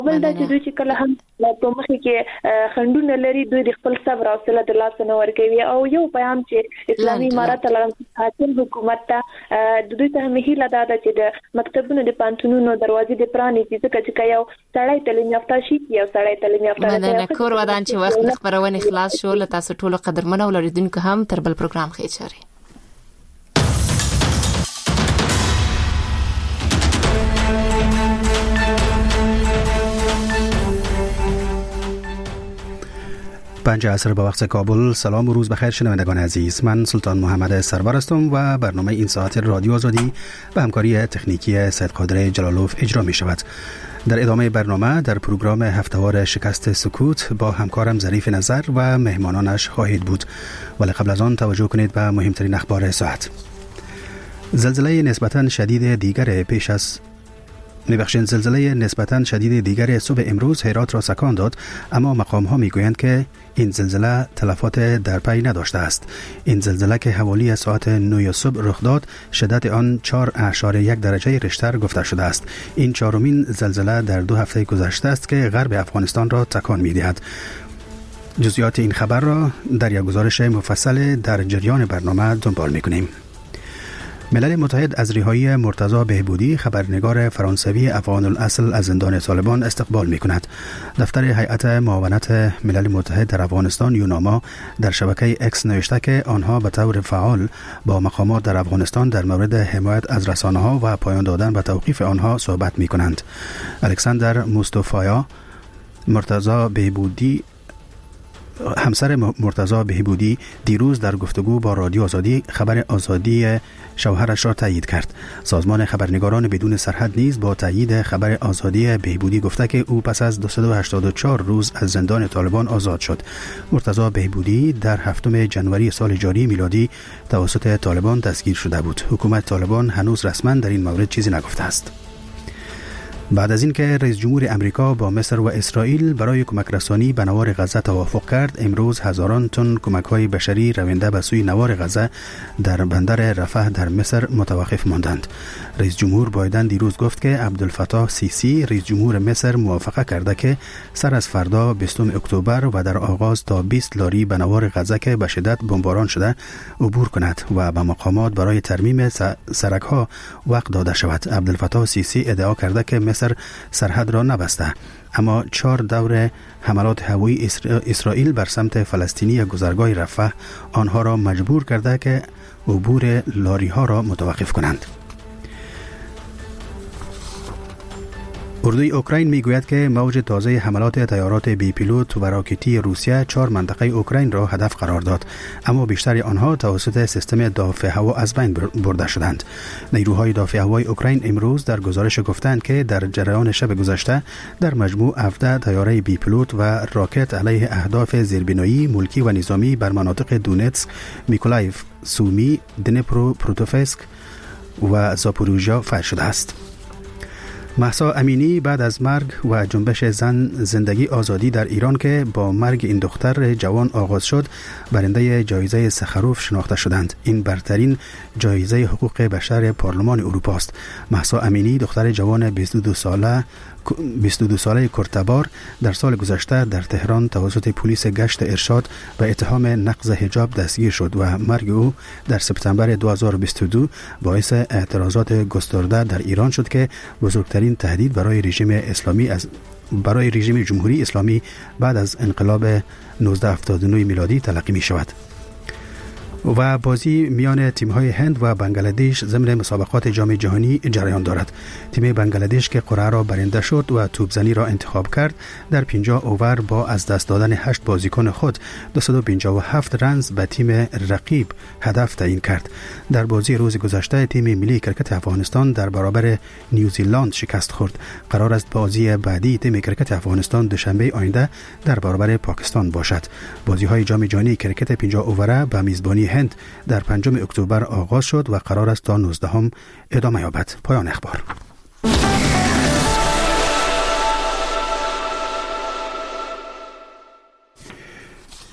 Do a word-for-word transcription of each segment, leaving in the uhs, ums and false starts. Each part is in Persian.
بل دا چې دوی چې کله هم په مخ کې خندونه لري دوی د خپل صبر او حوصله د لاس نه ورکوي او یو پیغام چې اسلامي امارات حاکم حکومت ته د دوی ته مهیله ده چې د مکتبونو د پانتونونو دروازې د پرانی چې ځکه چې یو سړی تعلیم یافته شي یو سړی تعلیم یافته نه نه کور ودان چې وخت خبرونه خلاص شو له تاسو ټولو قدرمنو ولریدونکو هم تر بل پروګرام خیر چاري پنج عصر به وقت کابل. سلام و روز بخیر شنوندگان عزیز، من سلطان محمد سرور هستم و برنامه این ساعت رادیو آزادی به همکاری تکنیکی سید قادر جلالوف اجرا می شود. در ادامه برنامه در پروگرام هفتهوار شکست سکوت با همکارم ظریف نظر و مهمانانش خواهید بود، ولی قبل از آن توجه کنید به مهمترین اخبار ساعت. زلزله نسبتاً شدید دیگر پیش از میبخشید زلزله نسبتاً شدید دیگر صبح امروز هرات را سکان داد، اما مقام ها میگویند که این زلزله تلفات در پی نداشته است. این زلزله که حوالی ساعت نه صبح رخ داد شدت آن چهار اعشاری یک درجه ریشتر گفته شده است. این چهارمین زلزله در دو هفته گذشته است که غرب افغانستان را تکان میدهد. جزئیات این خبر را در یک گزارش مفصل در جریان برنامه دنبال میکنیم. ملل متحد از رهایی مرتضی بهبودی خبرنگار فرانسوی افغان الاصل از زندان طالبان استقبال می‌کند. دفتر هیئت معاونت ملل متحد در افغانستان یوناما در شبکه اکس نوشته که آنها به طور فعال با مقامات در افغانستان در مورد حمایت از رسانه‌ها و پایان دادن به توقیف آنها صحبت می‌کنند. الکساندر مصطفی مرتضی بهبودی همسر مرتضی بهبودی دیروز در گفتگو با رادیو آزادی خبر آزادی شوهرش را تایید کرد. سازمان خبرنگاران بدون سرحد نیز با تایید خبر آزادی بهبودی گفته که او پس از دویست و هشتاد و چهار روز از زندان طالبان آزاد شد. مرتضی بهبودی در هفتم ژانویه سال جاری میلادی توسط طالبان دستگیر شده بود. حکومت طالبان هنوز رسما در این مورد چیزی نگفته است. بعد از اینکه رئیس جمهور امریکا با مصر و اسرائیل برای کمک رسانی به نوار غزه توافق کرد، امروز هزاران تن کمک‌های بشری رونده به سوی نوار غزه در بندر رفح در مصر متوقف ماندند. رئیس جمهور بایدن دیروز گفت که عبدالفتاح سیسی رئیس جمهور مصر موافقه کرده که سر از فردا بیستم اکتبر و در آغاز تا بیست لاری به نوار غزه که به شدت بمباران شده عبور کند و به مقامات برای ترمیم سرک‌ها وقت داده شود. عبدالفتاح سیسی ادعا کرده که مصر سرحد را نبسته، اما چهار دور حملات هوایی اسرائیل بر سمت فلسطینی گذرگاه رفح آنها را مجبور کرده که عبور لاری ها را متوقف کنند. اردوی اوکراین میگوید که موج تازه حملات تیارات بی پیلوت و راکتی روسیه چهار منطقه اوکراین را هدف قرار داد، اما بیشتر آنها توسط سیستم دافع هوا از بین برده شدند. نیروهای دافع هوای اوکراین امروز در گزارش گفتند که در جریان شب گذشته در مجموع هفده تیاره بی پیلوت و راکت علیه اهداف زیربنایی، ملکی و نظامی بر مناطق دونتسک، میکولایف، سومی، دنیپرو پروتوفسک و زاپوروژیا فعال شده است. مهسا امینی بعد از مرگ و جنبش زن زندگی آزادی در ایران که با مرگ این دختر جوان آغاز شد، برنده جایزه سخروف شناخته شدند. این برترین جایزه حقوق بشر پارلمان اروپا است. مهسا امینی دختر جوان بیست و دو ساله بیست و دو ساله کرتبار در سال گذشته در تهران توسط پلیس گشت ارشاد به اتهام نقض حجاب دستگیر شد و مرگ او در سپتامبر دو هزار و بیست و دو باعث اعتراضات گسترده در ایران شد که بزرگترین تهدید برای رژیم اسلامی از برای رژیم جمهوری اسلامی بعد از انقلاب نوزده هفتاد و نه میلادی تلقی می شود. و بازی میان تیم‌های هند و بنگلادش ضمن مسابقات جام جهانی جریان دارد. تیم بنگلادش که قرعه را برنده شد و توپزنی را انتخاب کرد، در پنجاه اوور با از دست دادن هشت بازیکن خود دویست و پنجاه و هفت رنز به تیم رقیب هدف تعیین کرد. در بازی روز گذشته تیم ملی کرکت افغانستان در برابر نیوزیلند شکست خورد. قرار است بازی بعدی تیم کرکت افغانستان دوشنبه آینده در برابر پاکستان باشد. بازی‌های جام جهانی کرکت پنجاه اووره به میزبانی هند در پنجم اکتبر آغاز شد و قرار است تا نوزدهم ادامه یابد. پایان اخبار.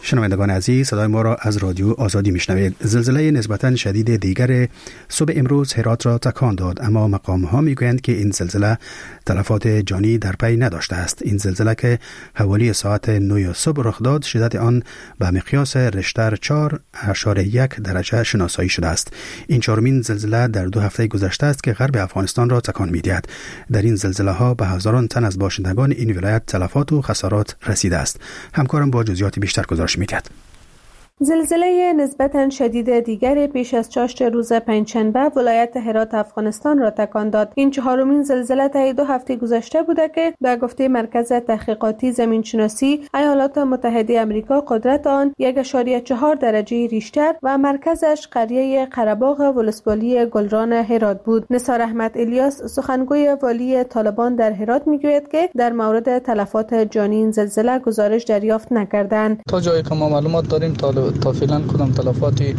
شنوندگان عزیز، صدای ما را از رادیو آزادی میشنوید. زلزله نسبتاً شدید دیگر صبح امروز هرات را تکان داد، اما مقام ها میگویند که این زلزله تلفات جانی در پی نداشته است. این زلزله که حوالی ساعت نه صبح رخ داد، شدت آن به مقیاس ریشتر چهار اشاره یک درجه شناسایی شده است. این چهارمین زلزله در دو هفته گذشته است که غرب افغانستان را تکان میدهد. در این زلزله ها به هزاران تن از باشندگان این ولایت تلفات و خسارات رسیده است. همکارم با جزئیات بیشتر گزارش می‌دهد. زلزله نسبتاً شدید دیگر پیش از چاشت روز پنجشنبه ولایت هرات افغانستان را تکان داد. این چهارمین زلزله طی دو هفته گذشته بوده که به گفته مرکز تحقیقاتی زمینشناسی ایالات متحده آمریکا قدرت آن یک اشاره چهار درجه ریشتر و مرکزش قریه قره‌باغ ولسوالی گلران هرات بود. نثار احمد الیاس سخنگوی والی طالبان در هرات میگوید که در مورد تلفات جانی این زلزله گزارش دریافت نکردند. تا جایی که ما معلومات داریم تا تا فعلا کدام تلفاتی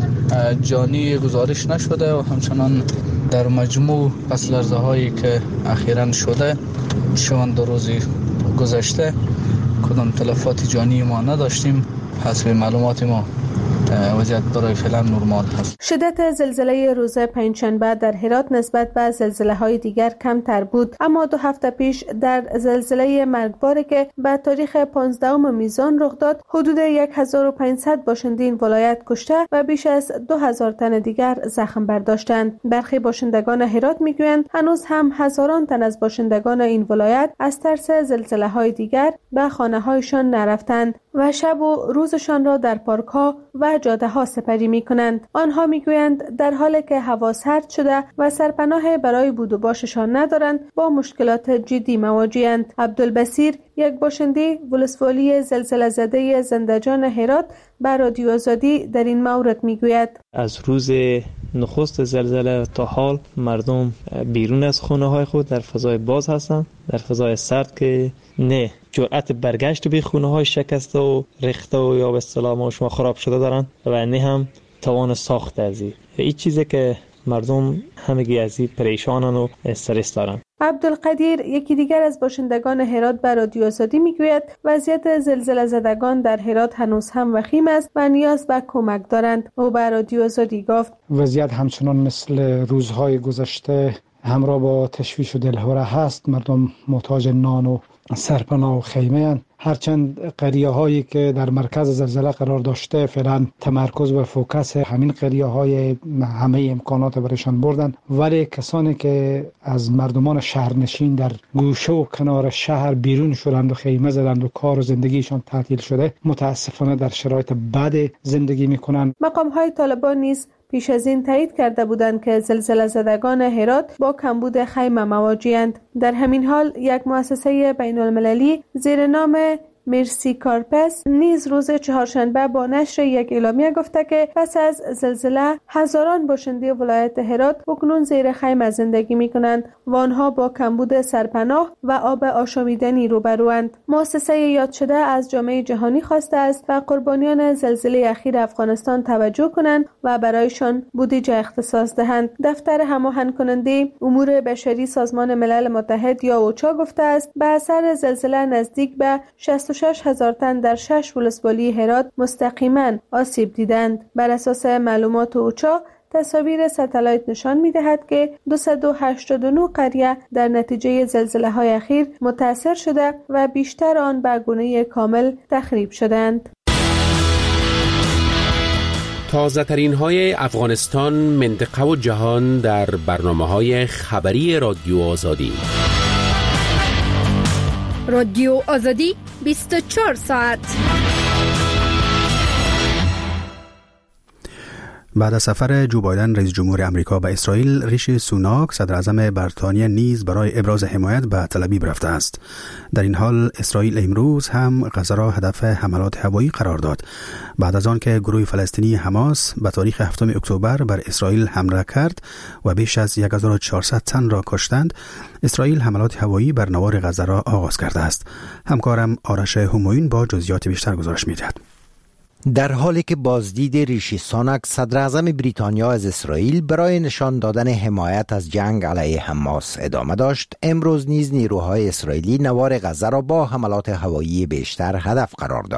جانی گزارش نشده و همچنان در مجموع پس لرزه هایی که اخیراً شده شوان دو روزی گذشته کدام تلفات جانی ما نداشتیم. حسب معلومات ما وضعیت برای فعلا نرمال هست. شدت زلزله روز پنجشنبه در هرات نسبت به زلزله‌های دیگر کمتر بود، اما دو هفته پیش در زلزله مرگباری که به تاریخ پانزدهم میزان رخ داد، حدود هزار و پانصد باشنده این ولایت کشته و بیش از دو هزار تن دیگر زخم برداشتند. برخی باشندگان هرات میگویند هنوز هم هزاران تن از باشندگان این ولایت از ترس زلزله‌های دیگر به خانه‌هایشان نرفتند و شب و روزشان را در پارک‌ها و جاده‌ها سپری می‌کنند. آنها می‌گویند در حالی که هوا سرد شده و سرپناه برای بود و باششان ندارند، با مشکلات جدی مواجه‌اند. عبدالبصیر، یک باشنده ولسوالی زلزله زده زندجان هرات، به رادیو آزادی در این مورد می‌گوید: از روز نخست زلزله تا حال مردم بیرون از خانه‌های خود در فضای باز هستند، در فضای سرد که نه جرأت برگشت به خونه‌های شکسته و ریخته و یا به اصطلاح شما خراب شده دارن و نه هم توان ساخت از این. این چیزی که مردم همگی از این پریشانن و استرس دارن. عبدالقدیر، یکی دیگر از باشندگان هرات، به رادیو آزادی میگوید وضعیت زلزله زدگان در هرات هنوز هم وخیم است و نیاز به کمک دارند. او به رادیو آزادی گفت وضعیت همچنان مثل روزهای گذشته همراه با تشویش و دلهوره هست. مردم محتاج نان و سرپناه و خیمه هستند. هرچند قریه هایی که در مرکز زلزله قرار داشته فعلا تمرکز و فوکس همین قریه های همه امکانات برشان بردن، ولی کسانی که از مردمان شهرنشین در گوشه و کنار شهر بیرون شدند و خیمه زدند و کار و زندگیشان تعطیل شده، متاسفانه در شرایط بد زندگی میکنند. مقام های طالبان نیز پیش از این تایید کرده بودند که زلزله زدگان هرات با کمبود خیمه مواجه‌اند. در همین حال یک مؤسسه بین المللی زیر نام مرسی کارپس نیز روز چهارشنبه با نشر یک اعلامیه گفته که پس از زلزله هزاران باشنده ولایت هرات اکنون زیر خیمه زندگی می‌کنند و آنها با کمبود سرپناه و آب آشامیدنی روبروند. مؤسسه یاد شده از جامعه جهانی خواسته است و قربانیان زلزله اخیر افغانستان توجه کنند و برایشان بودجه اختصاص دهند. دفتر هماهنگ کننده امور بشری سازمان ملل متحد یا اوچا گفته است به اثر زلزله نزدیک به شصت و شش هزار تن در شش ولسوالی هرات مستقیما آسیب دیدند. بر اساس معلومات اوچا، تصاویر ستلایت نشان می‌دهد که دویست و هشتاد و نه قریه در نتیجه زلزله‌های اخیر متاثر شده و بیشتر آن به گونه کامل تخریب شدند. تازه ترین های افغانستان، منطقه و جهان در برنامه‌های خبری رادیو آزادی. رادیو آزادی بیست و چهار ساعت. بعد از سفر جو بایدن رئیس جمهور آمریکا به اسرائیل، ریشی سوناک صدر اعظم بریتانیا نیز برای ابراز حمایت به تل آویو رفته است. در این حال اسرائیل امروز هم غزه را هدف حملات هوایی قرار داد بعد از آن که گروه فلسطینی حماس به تاریخ هفتم اکتبر بر اسرائیل حمله کرد و بیش از هزار و چهارصد تن را کشتند. اسرائیل حملات هوایی بر نوار غزه را آغاز کرده است. همکارم آرش همایون با جزئیات بیشتر گزارش می‌دهد. در حالی که بازدید ریشی سوناک صدر اعظم بریتانیا از اسرائیل برای نشان دادن حمایت از جنگ علیه حماس ادامه داشت، امروز نیز نیروهای اسرائیلی نوار غزه را با حملات هوایی بیشتر هدف قرار دادند.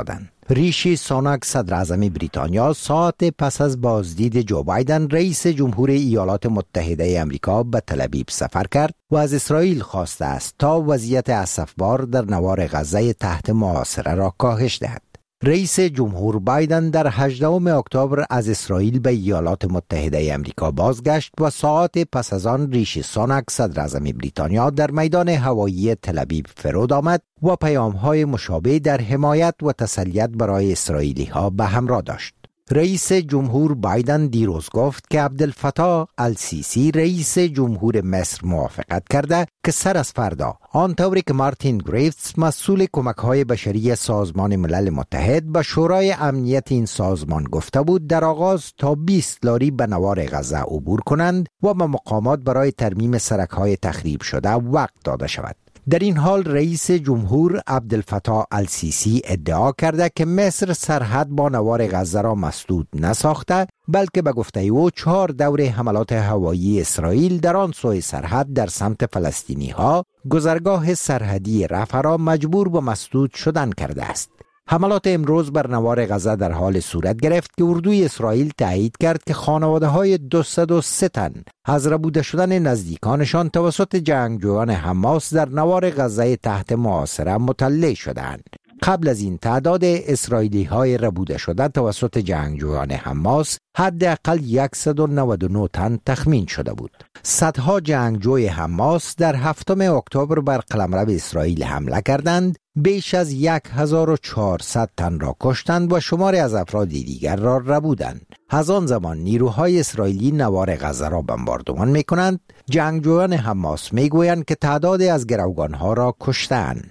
ریشی سوناک صدر اعظم بریتانیا ساعت پس از بازدید جو بایدن رئیس جمهور ایالات متحده امریکا به تل ابیب سفر کرد و از اسرائیل خواسته است تا وضعیت اسفبار در نوار غزه تحت محاصره را کاهش دهد. رئیس جمهور بایدن در هجدهم اکتبر از اسرائیل به ایالات متحده امریکا بازگشت و ساعت پس از آن ریشی سوناک صدر اعظم بریتانیا در میدان هوایی تل ابیب فرود آمد و پیام‌های مشابه در حمایت و تسلیت برای اسرائیلی‌ها به همراه داشت. رئیس جمهور بایدن دیروز گفت که عبدالفتاح السیسی رئیس جمهور مصر موافقت کرده که سر از فردا آنطوری که مارتین گریفیتس مسئول کمک‌های بشری سازمان ملل متحد به شورای امنیت این سازمان گفته بود در آغاز تا بیست لاری به نوار غزه عبور کنند و به مقامات برای ترمیم سرک‌های تخریب شده وقت داده شود. در این حال رئیس جمهور عبدالفتاح السیسی ادعا کرده که مصر سرحد با نوار غزه را مسدود نساخته، بلکه به گفته او چهار دور حملات هوایی اسرائیل در آن سوی سرحد در سمت فلسطینی ها گذرگاه سرحدی رفح را مجبور به مسدود شدن کرده است. حملات امروز بر نوار غزه در حال صورت گرفت که اردوی اسرائیل تایید کرد که خانواده های دویست و سه تن از ربوده شدن نزدیکانشان توسط جنگجویان حماس در نوار غزه تحت محاصره مطلع شدند. قبل از این تعداد اسرائیلی های ربوده شده توسط جنگجویان حماس حداقل صد و نود و نه تن تخمین شده بود. صدها جنگجوی حماس در هفتم اکتبر بر قلمرو اسرائیل حمله کردند، بیش از هزار و چهارصد تن را کشتند و شماری از افراد دیگر را ربودند. از آن زمان نیروهای اسرائیلی نوار غزه را بمباردمان می‌کنند. جنگجویان حماس می‌گویند که تعدادی از گروگان‌ها را کشتند.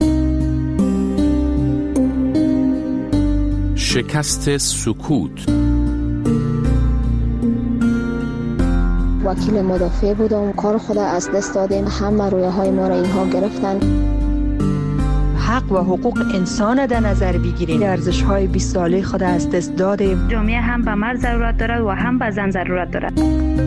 شکست سکوت. وکیل مدافع بودم، کار خود از دست دادیم، همه رویه های ما را اینها گرفتن. حق و حقوق انسان در نظر بگیریم. ارزش های بیست ساله خود از دست دادیم. جامعه هم به مرد ضرورت دارد و هم به زن ضرورت دارد.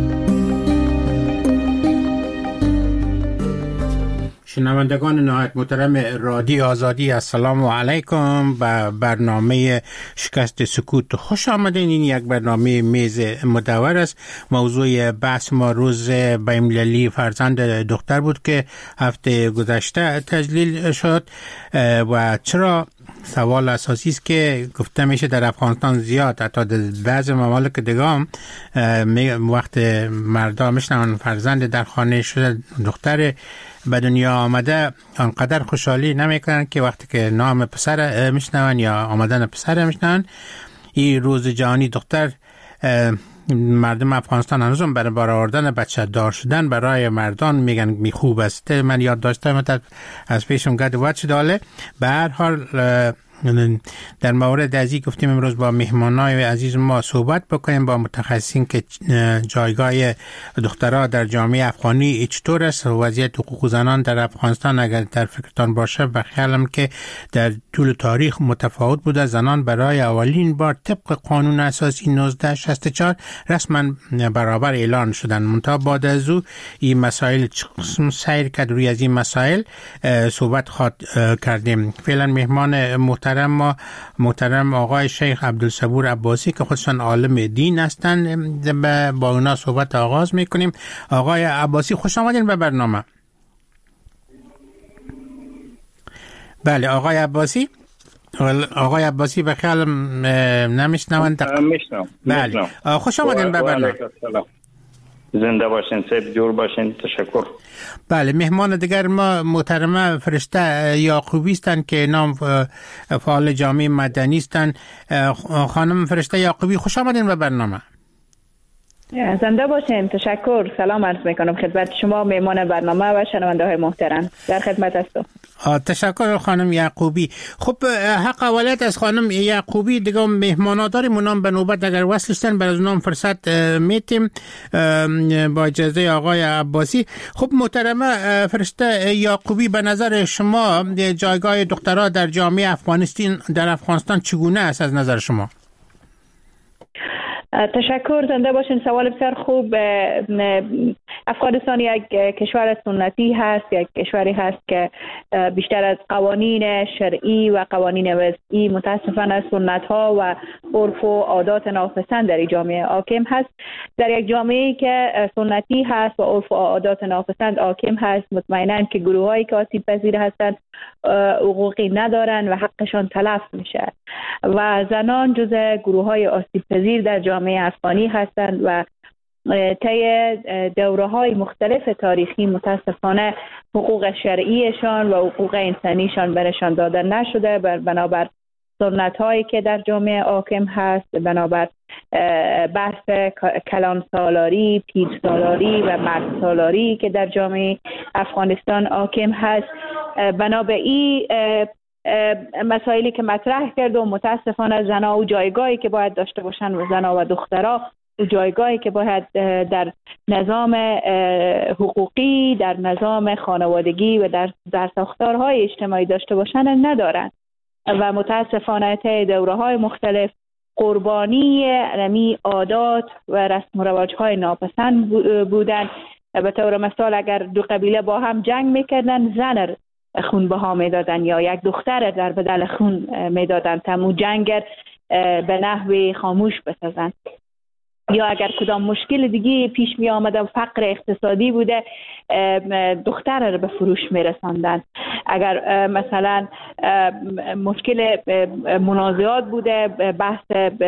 شنوندگان نهایت محترم رادیو آزادی، السلام علیکم. به برنامه شکست سکوت خوش آمدین. این یک برنامه میز مدور است. موضوع بحث ما روز بین‌المللی فرزند دختر بود که هفته گذشته تجلیل شد و چرا سوال اساسی است که گفته میشه در افغانستان زیاد، حتی در بعضی ممالک دیگه هم وقت مردا میشنون فرزند در خانه شده دختر به دنیا آمده آنقدر خوشحالی نمیکنن که وقتی که نام پسر میشنون یا آمدن پسر میشنون. این روز جهانی دختر مردم افغانستان هنوزم برای برآوردن بچه دار شدن برای مردان میگن می خوب است. من یاد داشتم از پیشم گد وقت شده. به هر حال در مورد ازی گفتیم امروز با مهمانای عزیز ما صحبت بکنیم با متخصصین که جایگاه دخترها در جامعه افغانی چطور است، وضعیت حقوق زنان در افغانستان اگر در فکرتان باشه. به خیالم که در طول تاریخ متفاوت بوده. زنان برای اولین بار طبق قانون اساسی نوزده شصت و چهار رسما برابر اعلان شدن. منتها بعد از او این مسائل قسم سیر کرد، روی از این مسائل صحبت خواهد کردیم. فعلا مهمان محترم ما محترم آقای شیخ عبدالصبور عباسی که خودشان عالم دین هستند، با اونا صحبت آغاز میکنیم. آقای عباسی خوش آمدین به برنامه. بله آقای عباسی. آقای عباسی به خیالم نمیشنوند. میشنم. بله خوش آمدین به برنامه. زنده باشین، سیب جور باشین. تشکر. بله مهمان دیگر ما محترمه فرشته یعقوبی هستند که نام فعال جامعه مدنی هستند. خانم فرشته یعقوبی خوش آمدین به برنامه. زنده باشین. تشکر. سلام عرض میکنم خدمت شما مهمان برنامه و شنونده های محترم. در خدمت هستم. تشکر خانم یعقوبی. خب حق اولت از خانم یعقوبی دیگه مهمانا داریم، اونام به نوبت اگر وصلشتن بر از اونام فرصت میتیم با اجازه آقای عباسی. خب محترمه فرشته یعقوبی، به نظر شما جایگاه دخترها در جامعه افغانستان در افغانستان چگونه است از نظر شما؟ تشکر، زنده باشین. سوال بسیار خوب. افغانستان یک کشور سنتی هست، یک کشوری هست که بیشتر از قوانین شرعی و قوانین وضعی متاسفانه سنت ها و عرف و عادات ناپسند در جامعه حاکم هست. در یک جامعه که سنتی هست و عرف و عادات ناپسند حاکم هست، مطمئناً که گروه هایی که آسیب پذیر هستند حقوقی ندارن و حقشان تلف میشه و زنان جزء گروه های آسیب پذیر در جامعه افغانی هستند و طی دوره های مختلف تاریخی متاسفانه حقوق شرعیشان و حقوق انسانیشان برشان داده نشده، بنابر سنت هایی که در جامعه حاکم هست، بنابر بحث کلان سالاری، پیر سالاری و مرد سالاری که در جامعه افغانستان حاکم هست. بنابر این مسائلی که مطرح کرد و متاسفانه زنها و جایگاهی که باید داشته باشن و زنها و دخترها و جایگاهی که باید در نظام حقوقی، در نظام خانوادگی و در در ساختارهای اجتماعی داشته باشن ندارن و متاسفانه طی دوره‌های مختلف قربانی رمی عادات و رسم و رواج‌های ناپسند بودن. به طور مثال اگر دو قبیله با هم جنگ میکردن، زن خون بها میدادن یا یک دختر در بدل خون میدادن تا مو جنگ به نحوی خاموش بسازن. یا اگر کدام مشکل دیگه پیش می آمده، فقر اقتصادی بوده، دختر رو به فروش می رساندن. اگر مثلا مشکل منازعات بوده، بحث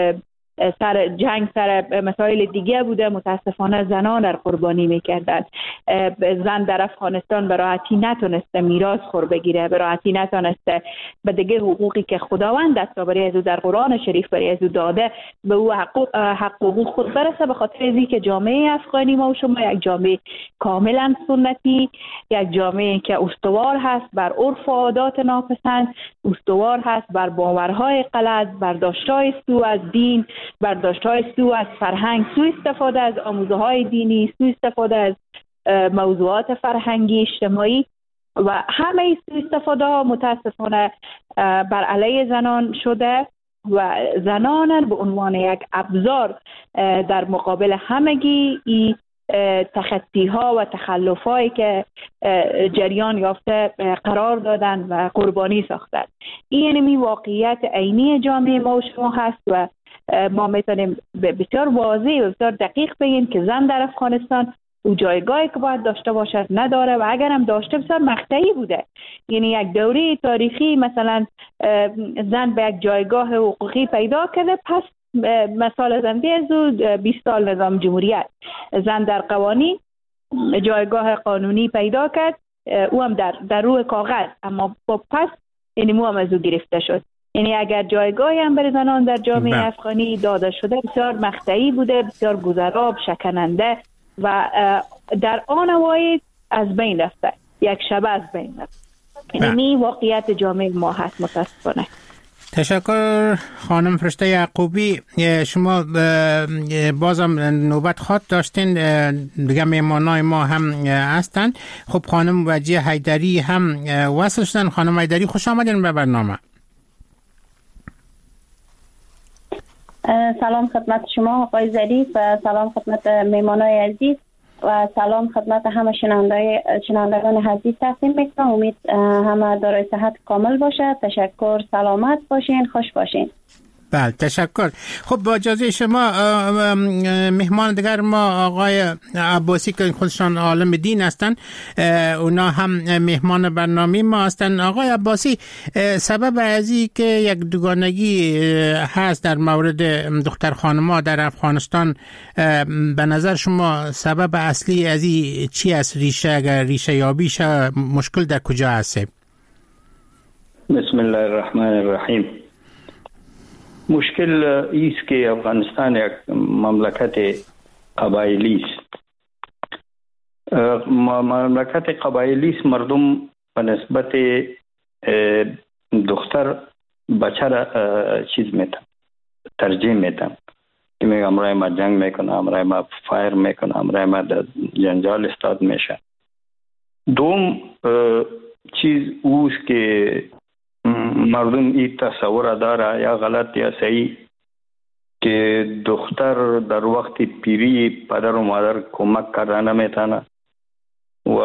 سر جنگ سر مسائل دیگه بوده، متاسفانه زنان در قربانی میکردن. زن در افغانستان به راحتی نتونسته میراث خور بگیره، به راحتی نتونسته به دیگه حقوقی که خداوند دست برای از او در قرآن شریف برای از او داده به او حقوق حق حقوق خود برسه، به خاطر از اینکه جامعه افغانی ما و شما یک جامعه کاملا سنتی، یک جامعه که استوار هست بر عرف و عادات ناپسند، استوار هست بر باورهای غلط، برداشت‌های سو از دین، برداشت‌های سو از فرهنگ، سو استفاده از آموزه‌های دینی، سو استفاده از موضوعات فرهنگی اجتماعی و همه سو استفاده ها متاسفانه بر علیه زنان شده و زنان به عنوان یک ابزار در مقابل همگی ای تخطی ها و تخلف هایی که جریان یافته قرار دادن و قربانی ساختن. این یعنی واقعیت عینی جامعه ما و شما هست و ما میتونیم بسیار واضح و بسیار دقیق بگیم که زن در افغانستان او جایگاهی که باید داشته باشد نداره و اگر هم داشته بسیار مقطعی بوده. یعنی یک دوره تاریخی مثلا زن به یک جایگاه حقوقی پیدا کرده، پس مثال زنده از او بیست سال نظام جمهوریت، زن در قوانین جایگاه قانونی پیدا کرد، او هم در, در روح کاغذ، اما با پس یعنی مو هم از او گرفته شد. یعنی اگر جایگاهی هم برای زنان در جامعه با. افغانی داده شده بسیار مقطعی بوده، بسیار گذراب، شکننده و در آن واحد از بین رفته، یک شب از بین رفته. یعنی واقعیت جامعه ما هست متاسفانه. تشکر خانم فرشته یعقوبی. شما بازم نوبت خواهد داشتین، دیگه میمانای ما هم هستن. خب خانم وجیه حیدری هم وصل شدن. خانم حیدری خوش آمدین به برنامه. سلام خدمت شما آقای ظریف و سلام خدمت میمانای عزیز و سلام خدمت همه شنوندگان عزیز تقدیم میکنم. امید همه دارای صحت کامل باشد. تشکر، سلامت باشین، خوش باشین. بله تشکر. خب با اجازه شما مهمان دیگر ما آقای عباسی که خودشان عالم دین هستند، اونا هم مهمان برنامه ما هستند. آقای عباسی، سبب ازی که یک دوگانگی هست در مورد دختر خانم‌ها در افغانستان، به نظر شما سبب اصلی ازی چی است؟ ریشه اگر ریشه یابی شه مشکل در کجا هست؟ بسم الله الرحمن الرحیم. مشکل ایست که افغانستان یک مملکت قبایلی است. مملکت قبایلی است، مردم به نسبت دختر بچه را چیز میتن، ترجیح میتن که میگه امرای ما جنگ میکنه، امرای ما فایر میکنه، امرای ما در جنجال استاد میشه. دوم چیز اوست که مردم این تصور داره یا غلط یا صحیح که دختر در وقت پیری پدر و مادر کمک کردن نمیتونه و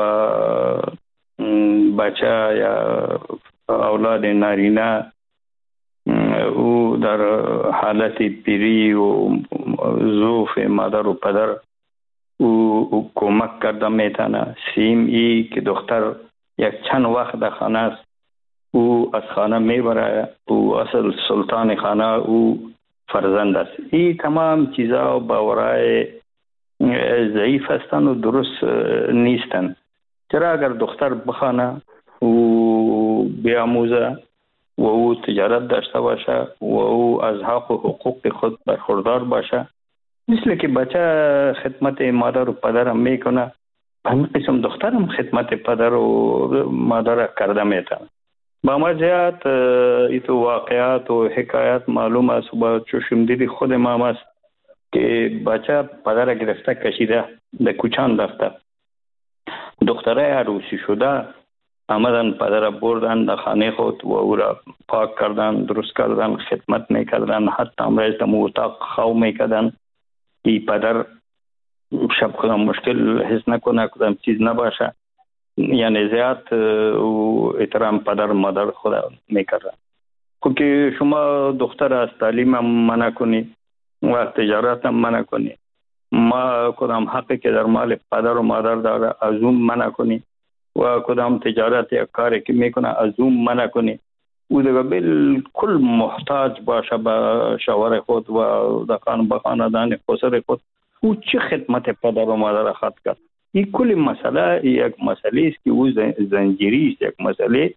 بچه یا اولاد نارینه او در حالت پیری و ضعف مادر و پدر او, او کمک کرده میتونه. سیم ای که دختر یک چند وقت در خانه است او از خانه میبره، او اصل سلطان خانه او فرزند است. این تمام چیزا باورای ضعیف هستند و درست نیستند. چرا اگر دختر بخانه و بیاموزه و او تجارت داشته باشه و او از حق و حقوق خود برخوردار باشه، مثل که بچه خدمت مادر و پدر هم میکنه، همین قسم دختر هم خدمت پدر و مادر کرده میتونه. با ما زیاد ایتو واقعات و حکایت معلوم است با چشمدید خود ما است که بچه پدر گرفته کشیده در کوچان رفته، دختره عروسی شده آمدن پدر بردن در خانه خود و او را پاک کردن، درست کردن، خدمت میکردن، حتی امروز در اتاق خواب میکردن که پدر شب کدام مشکل حس نکنه، کدام چیز نباشه. یعنی زیاد احترام پدر مادر خدا میکردن. خب که شما دختر از تعلیم هم منع کنی و تجارت هم منع کنی، ما کدام حقی که در مال پدر و مادر داره از اون منع کنی و کدام تجارت یا کاری که میکنه از اون منع کنی، او دیگه بالکل محتاج باشه به شوهر خود و دکان به خاندان خسر خود، او چه خدمت پدر و مادر خواهد کرد؟ این کل مسئله یک مسئله است که او زنجیری است، یک مسئله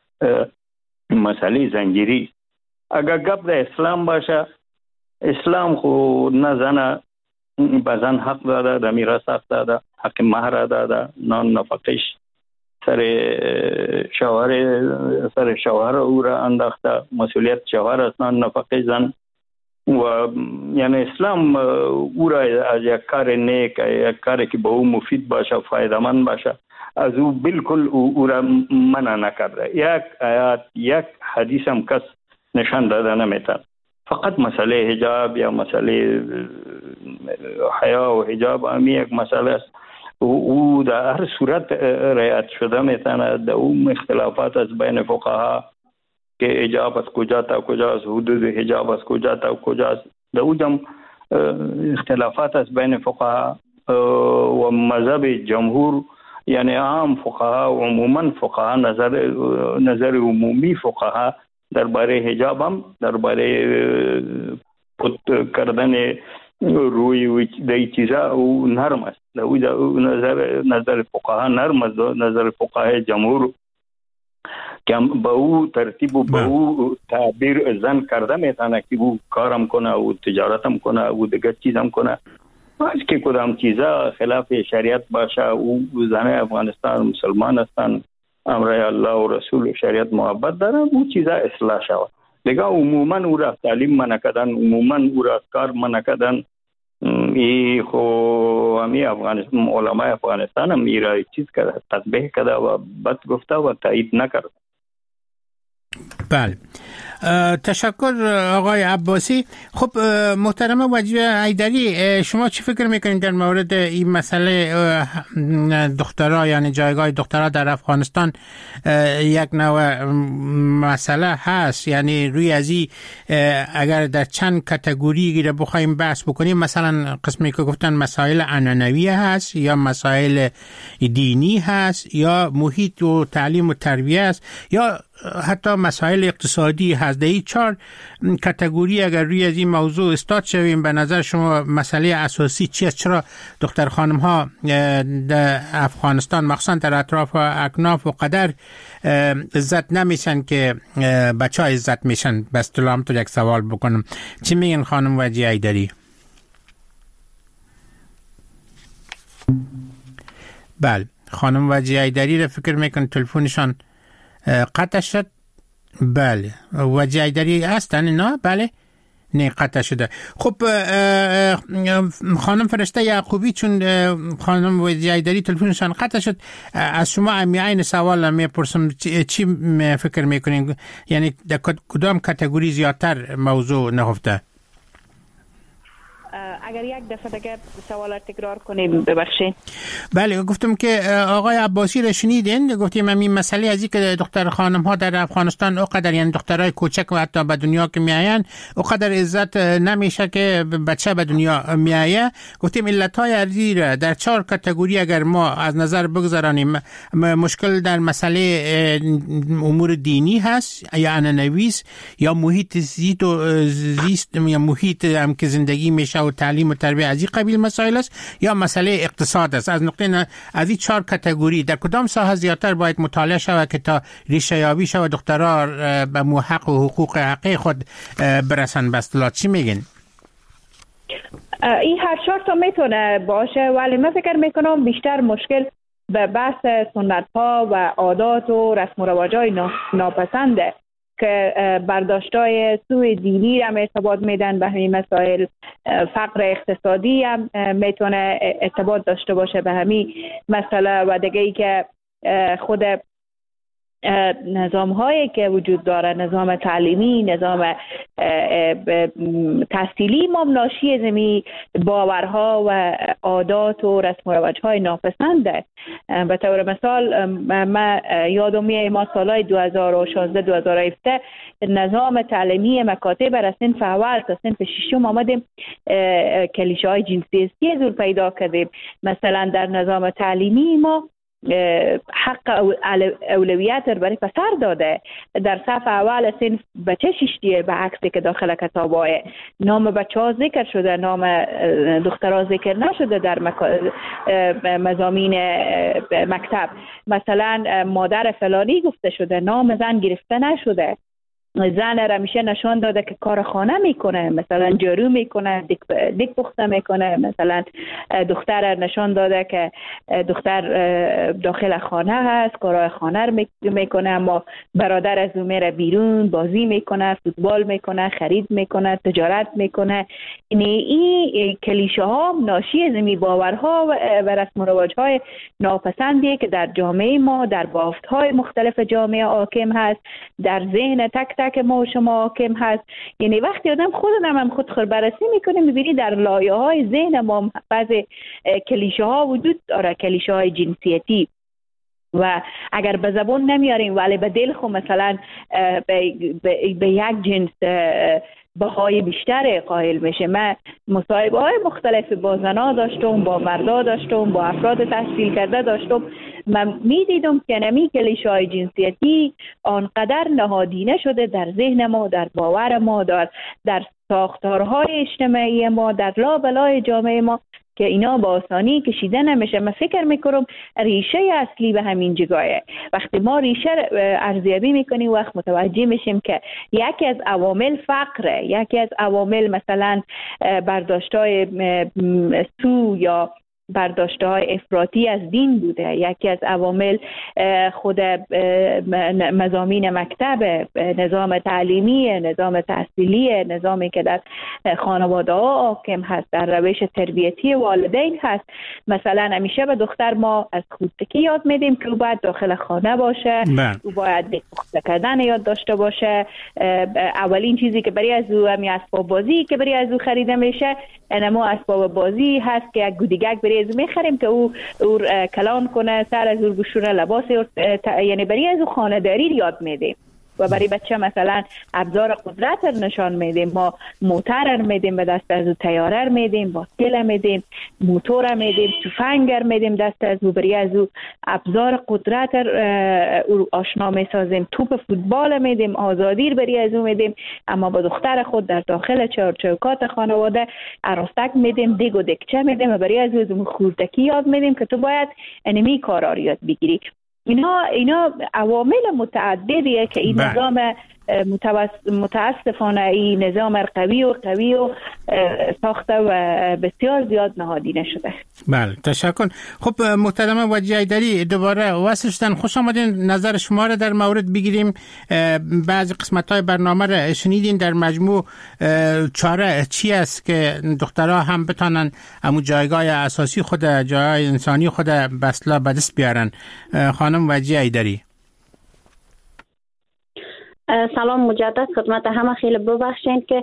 مسئله زنجیری. اگر گپ در اسلام باشه، اسلام خو نه زن به زن حق داده، در میراث حق داده، حق مهر داده، نان نفقش سر شوهر سر شوهر او را انداخته، مسئولیت شوهر است نان نفقه زن. و یعنی اسلام او را از یک کار نیک، یک کاری که به او مفید باشه، فایده‌مند باشه، از او بالکل او, او را منع نکرده. یک آیات یک حدیث هم کس نشان داده نمیتونه. فقط مسئله حجاب یا مسئله حیا و حجاب همی یک مسئله است. او در هر صورت رعایت شده میتونه. در اون اختلافات از بین فقها که حجاب از کجا تا کجاست، حدود حجاب از کجا تا کجاست، در اون اختلافات از بین فقها و مذهب جمهور، یعنی عام فقها و عموما فقها، نظر نظر عمومی فقها درباره حجاب هم درباره پت کردن روی دی چیزا او نرم است. او نظر نظر فقها نرم است، نظر فقهای جمهور که با او ترتیب و با او تعبیر زن کرده میتونه که او کارم کنه و تجارتم کنه و دیگه چیزم کنه. از که کدام چیزا خلاف شریعت باشه، او زن افغانستان مسلمان هستن، امر الله و رسول و شریعت محبت دارن، او چیزا اصلاح شود. دیگه عموما او را تعلیم منع کردن، عموما او را کار منع کردن. ای خو همی افغانستان علماء افغانستان هم ای را چیز کرده، تطبیق کرده و بد گفته و تایید نکرد. بله، تشکر آقای عباسی. خب محترم وجیه حیدری، شما چی فکر میکنید در مورد این مسئله دخترها، یعنی جایگاه دخترها در افغانستان یک نوع مسئله هست؟ یعنی روی از این اگر در چند کاتگوری رو بخوایم بحث بکنیم، مثلا قسمی که گفتن مسائل عنعنوی هست، یا مسائل دینی هست، یا محیط و تعلیم و تربیه است، یا حتی مسائل اقتصادی هست. در این چهار کاتگوری اگر روی از این موضوع استاد شویم، به نظر شما مسئله اساسی چی است؟ چرا دختر خانم ها در افغانستان مخصوصا در اطراف و اکناف و قدر عزت نمیشن که بچه ها عزت میشن؟ بس طولام تو یک سوال بکنم، چی میگن خانم وجیه حیدری؟ بله، خانم وجیه حیدری رو فکر میکن تلفنشان قطع شد. بله، وجیه حیدری هستن اینا؟ بله، نه قطع شده. خب خانم فرشته یعقوبی، چون خانم وجیه حیدری تلفنشان قطع شد، از شما امی عین سوال میپرسم، چی فکر میکنین؟ یعنی در کدام کاتگوری زیادتر موضوع نهفته؟ اگر یک دفعه دیگه سوال تکرار کنیم ببخشید. بله گفتم که آقای عباسی را شنیدین، گفتیم همین مسئله از این که دختر خانم ها در افغانستان اوقدر، یعنی دخترای کوچک و حتی به دنیا که میاین اوقدر عزت نمیشه که بچه به دنیا میایه. گفتیم علتهای ارزی را در چهار کاتگوری اگر ما از نظر بگذارانیم، مشکل در مسئله امور دینی هست یا انانویس یا محیط زیست و زیست یا محیط هم که زندگی میشه و تعلیم و تربیت از این قبیل مسائل است، یا مسئله اقتصاد است. از نقطه از این چهار کاتگوری در کدام ساحه زیاتر باید مطالعه شود که تا ریشه یابی شود دخترها به حق و حقوق حقیقی خود برسن؟ به اصطلاح چی میگین؟ این هر چهار تا میتونه باشه، ولی من فکر میکنم بیشتر مشکل به بحث سنت ها و عادات و رسم و رواج های ناپسنده که برداشتای سوی دینی هم ارتباط میدن به همین مسائل. فقر اقتصادی هم میتونه ارتباط داشته باشه به همین مسئله، و دیگه ای که خود نظام هایی که وجود داره، نظام تعلیمی، نظام تحصیلی، ما ناشی از می باورها و عادات و رسم و رواج های ناپسنده. به طور مثال من یادم میاد ما سالهای دو هزار و شانزده دو هزار و هفده نظام تعلیمی مکاتب بر صنف اول تا صنف ششم آمدیم کلیشه های جنسیتی زور پیدا کردیم. مثلا در نظام تعلیمی ما حق اولویت رو برای پسر داده. در صف اول صنف بچه ششتیه به عکسی که داخل کتابای نام بچه ها ذکر شده، نام دخترها ذکر نشده در مضامین مکتب. مثلا مادر فلانی گفته شده، نام زن گرفته نشده. زن را میشه نشان داده که کار خانه میکنه، مثلا جارو میکنه، دیک پخته میکنه. مثلا دختر نشان داده که دختر داخل خانه هست، کارهای خانه رو میکنه، اما برادر از اون میره بیرون بازی میکنه، فوتبال میکنه، خرید میکنه، تجارت میکنه. این کلیشه ها ناشی از این باورها و رسم و رواج های ناپسندیه که در جامعه ما، در بافت های مختلف جامعه حاکم هست، در ذهن تک تک که ما و شما حاکم هست. یعنی وقتی آدم خودم هم خود خود بررسی میکنه میبینی در لایه های ذهن ما بعضی کلیشه ها وجود داره، کلیشه های جنسیتی، و اگر به زبان نمیاریم ولی به دل خو مثلا به, به, به یک جنس بهای بیشتر قائل میشه. من مصاحبه های مختلف با زنا داشتم، با مردا داشتم، با افراد تحصیل کرده داشتم. من میدیدم که نمی کلیشه های جنسیتی آنقدر نهادینه شده در ذهن ما، در باور ما، در, در ساختارهای اجتماعی ما، در لابلای جامعه ما، که اینا با آسانی کشیده نمیشه. من فکر میکنم ریشه اصلی به همین جگایه. وقتی ما ریشه ارزیابی میکنیم وقت متوجه میشیم که یکی از عوامل فقره، یکی از عوامل مثلا برداشتای سو یا برداشت‌های افراطی از دین بوده، یکی از عوامل خود مضامین مکتب، نظام تعلیمی، نظام تحصیلی، نظامی که در خانواده ها حاکم هست، در روش تربیتی والدین هست. مثلا همیشه به دختر ما از خودکی یاد میدیم که او باید داخل خانه باشه، او باید پخته کردن یاد داشته باشه. اولین چیزی که برای از او همی اسباب بازی که برای از او خریده میشه، انما اسباب بازی هست که یک گودیگک برای از میخریم که او او کلان کنه، سر از او بشوره، لباس، یعنی برای از او خانه‌داری یاد میدیم. و برای بچه مثلا ابزار قدرت رو نشان میدیم، ما موتر رو میدیم به دست از او، تیاره رو میدیم، باسکل میدیم، موتور رو میدیم، تفنگ رو میدیم دست از او، برای از او ابزار قدرت رو آشنا میسازیم، توپ فوتبال میدیم، آزادی رو برای از او میدیم. اما با دختر خود در داخل چارچوکات خانواده عروسک میدیم، دیگ و دکچه میدیم و برای از او خوردکی یاد میدیم که تو باید انمی کارا رو یاد بگیری. اینا اینا عوامل متعددیه که این نظام متاسفانه این نظام قوی و قوی و ساخته و بسیار زیاد نهادینه شده. بله تشکر. خب محترم وجیه ایدری دوباره واسشتن خوش آمدین. نظر شما را در مورد بگیریم. بعضی قسمت های برنامه را شنیدین. در مجموع چاره چی است که دخترها هم بتانن همون جایگاه اساسی خود، جایگاه انسانی خود به اصطلاح به دست بیارن؟ خانم وجیه ایدری. سلام مجدد خدمت همه. خیلی ببخشید که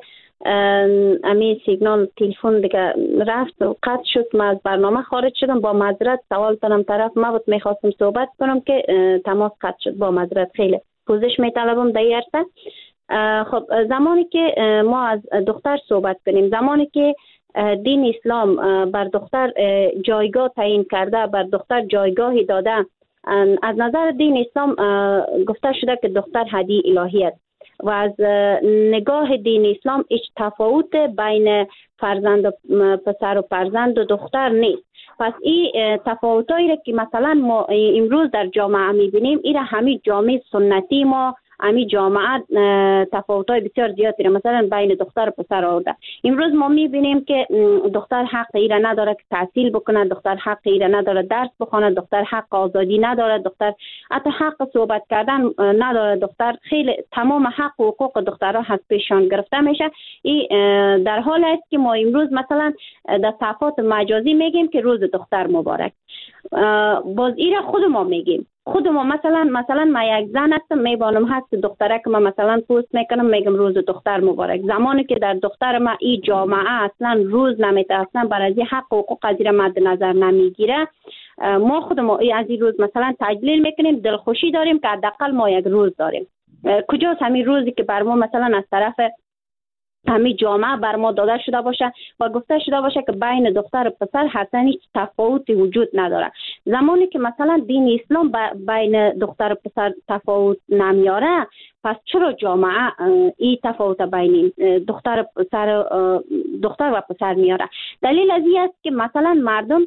امی سیگنال تلفن دیگه رفت و قطع شد. من از برنامه خارج شدم. با معذرت سوال تنم طرف ما بود میخواستم صحبت کنم که تماس قطع شد. با معذرت خیلی پوزش میطلبم در این عرصه. خب زمانی که ما از دختر صحبت کنیم، زمانی که دین اسلام بر دختر جایگاه تعیین کرده، بر دختر جایگاهی داده، از نظر دین اسلام گفته شده که دختر هدیه الهی است و از نگاه دین اسلام هیچ تفاوت بین فرزند و پسر و فرزند و دختر نیست. پس این تفاوتایی را که مثلا ما امروز در جامعه میبینیم، این همین جامعه سنتی ما، همین جامعه تفاوت‌های بسیار زیادی را مثلا بین دختر و پسر آورده. امروز ما می‌بینیم که دختر حق ایره نداره که تحصیل بکنه، دختر حق ایره نداره درس بخونه، دختر حق آزادی نداره، دختر حتی حق صحبت کردن نداره، دختر خیلی تمام حق و حقوق دخترها از پیششان گرفته میشه. این در حالی است که ما امروز مثلا در صفحات مجازی میگیم که روز دختر مبارک. باز ایره خود ما میگیم، خود ما مثلا مثلا ما یک زن هستم، میبانم هست دختره که ما مثلا پوست میکنم میگم روز دختر مبارک. زمانی که در دختر ما این جامعه اصلا روز نمیده، اصلا برای این حق و حقوق قضیه مد نظر نمیگیره، ما خود ما از این روز مثلا تجلیل میکنیم، دلخوشی داریم که حداقل ما یک روز داریم. کجاست همین روزی که بر ما مثلا از طرف همین جامعه بر ما داده شده باشه و گفته شده باشه که بین دختر و پسر حتی هیچ تفاوتی وجود نداره. زمانی که مثلا دین اسلام بین دختر و پسر تفاوت نمیاره، پس چرا جامعه این تفاوت بین دختر و پسر دختر و پسر میاره؟ دلیل از این است که مثلا مردم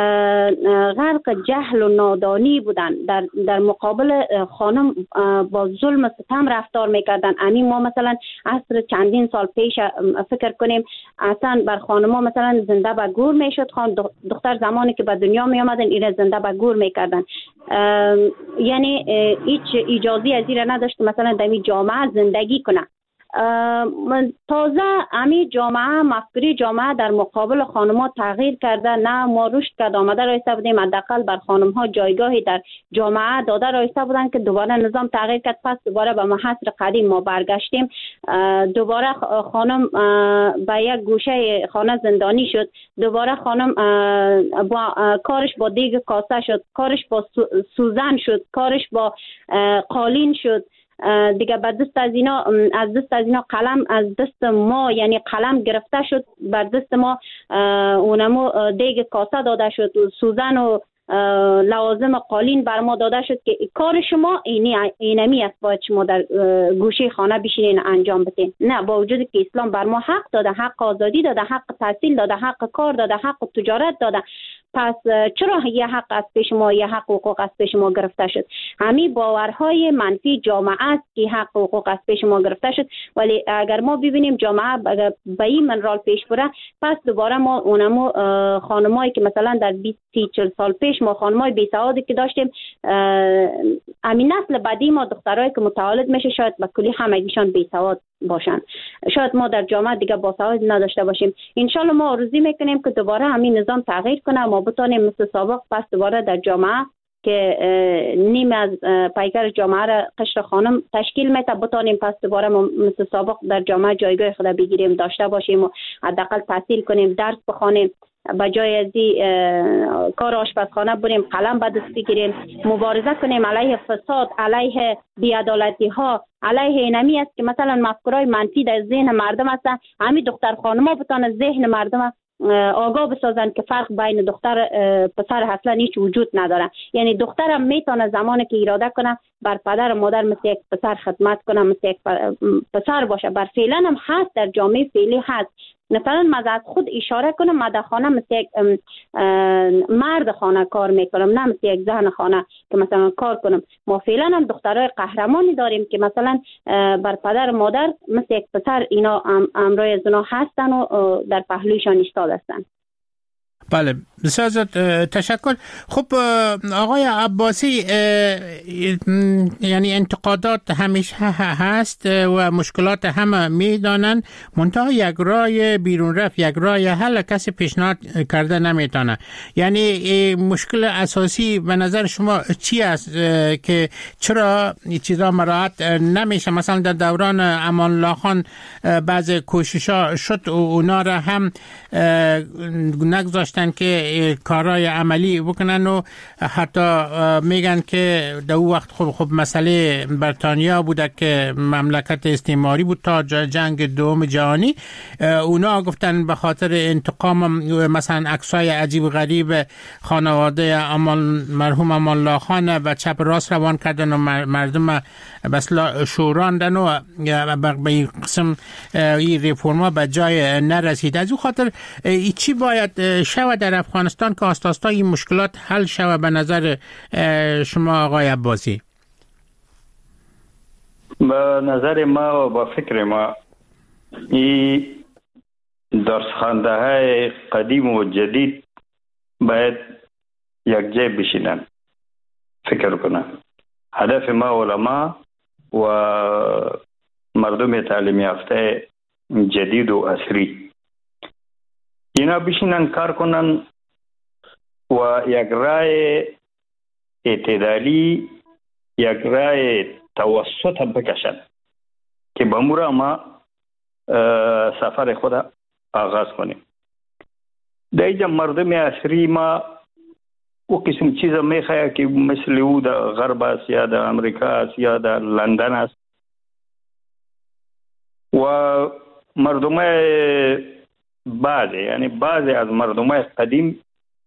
غرق جهل و نادانی بودن، در در مقابل خانم با ظلم و ستم رفتار میکردن. همین ما مثلا عصر چندین سال پیش فکر کنیم اصلا بر خانم‌ها مثلا زنده به گور میشد، خان دختر زمانی که به دنیا می آمدن ایره زنده به گور میکردن. یعنی هیچ اجازه از این نداشت مثلا در این جامعه زندگی کنه. تازه همین جامعه مفکوری جامعه در مقابل خانم‌ها تغییر کرده. نه ما رشد کرد آمده رایسته بودیم، حداقل بر خانم‌ها جایگاهی در جامعه داده رایسته بودن که دوباره نظام تغییر کرد، پس دوباره به محصر قدیم ما برگشتیم. دوباره خانم به یک گوشه خانه زندانی شد، دوباره خانم با کارش با دیگ کاسه شد، کارش با سوزن شد، کارش با قالین شد. دیگه به دست از اینا از دست از اینا قلم از دست ما، یعنی قلم گرفته شد، بر دست ما اونمو دیگ کاسه داده شد، سوزن و لوازم قالین بر ما داده شد که کار شما اینی اینمی است، باید شما در گوشه خانه بشینین انجام بدین. نه، با وجودی که اسلام بر ما حق داده، حق آزادی داده، حق تحصیل داده، حق کار داده، حق تجارت داده، پس چرا یه حق از پیش ما، یه حق و حقوق از پیش ما گرفته شد؟ همین باورهای منفی جامعه است که حق و حقوق از پیش ما گرفته شد. ولی اگر ما ببینیم جامعه به این منرال پیش بره، پس دوباره ما اونمو خانمایی که مثلا در بیست سی چهل سال پیش ما خانمای بی سوادی که داشتیم، همین نسل بعدی ما دخترایی که متولد میشه شاید به کلی همگیشان بی سواد باشن، شاید ما در جامعه دیگه با سواد نداشته باشیم. انشالله ما آرزو میکنیم که دوباره همین نظام تغییر کنه، ما بتونیم مثل سابق پس دوباره در جامعه که نیم از پیکر جامعه را قشر خانم تشکیل میده، بتونیم پس دوباره مثل سابق در جامعه جایگاه خود بگیریم، داشته باشیم و حداقل تحصیل کنیم، درس بخونیم، به جای از کار آشپزخانه بریم قلم به دست بگیریم، مبارزه کنیم علیه فساد، علیه بی‌عدالتی ها، علیه اینمی است که مثلا مفکورای منفی در ذهن مردم هستن. همین دختر خانم‌ها بتونه ذهن مردم آگاه بسازن که فرق بین دختر پسر اصلا هیچ وجود نداره. یعنی دخترم میتونه زمانی که اراده کنه بر پدر و مادر مثل یک پسر خدمت کنه، مثل یک پسر باشه. بر فعلا هم هست، در جامعه فعلی هست. مثلا من از خود اشاره کنم، من در خانه مثل یک مرد خانه کار میکنم، نه مثل یک زن خانه که مثلا کار کنم. ما فعلا هم دخترای قهرمانی داریم که مثلا بر پدر و مادر مثل یک پسر اینا امرای زنا هستن و در پهلویشان ایستاده هستن. بله بسیار تشکر. خب آقای عباسی، یعنی انتقادات همیشه هست و مشکلات همه میدانند، منتها یک راه بیرون رفت، یک راه حل کسی پیشنهاد کرده نمیتونه. یعنی مشکل اساسی به نظر شما چی است که چرا این چیزا مراعات نمیشه؟ مثلا در دوران امان الله خان بعض کوشش‌ها شد و اونا را هم نگذاشتن که کارهای عملی بکنن و حتی میگن که در اون وقت خب خب مسئله بریتانیا بوده که مملکت استعماری بود تا جنگ دوم جهانی. اونا گفتن به خاطر انتقام مثلا عکسای عجیب غریب خانواده امان مرحوم امان الله خان و چپ راست روان کردن و مردم بسلا شوراندن و به این قسم این ریفورما به جای نرسید. از اون خاطر چی باید شود در افغانستان که آستاستا این مشکلات حل شود به نظر شما آقای عباسی؟ به نظر ما و با فکر ما این درس خوانده های قدیم و جدید باید یک جای بشینن فکر کنن. هدف ما علما و مردم تعلیم یافته جدید و عصری اینا بشینن کار کنن و یک رای اعتدالی، یک رای توسط بکشن که به مورا ما سفر خود آغاز کنیم. در اینجا مردم عصری ما او قسم چیز میخواه که مثل او در غرب است یا در امریکا است یا در لندن است و مردم بعد یعنی بعضی از مردم قدیم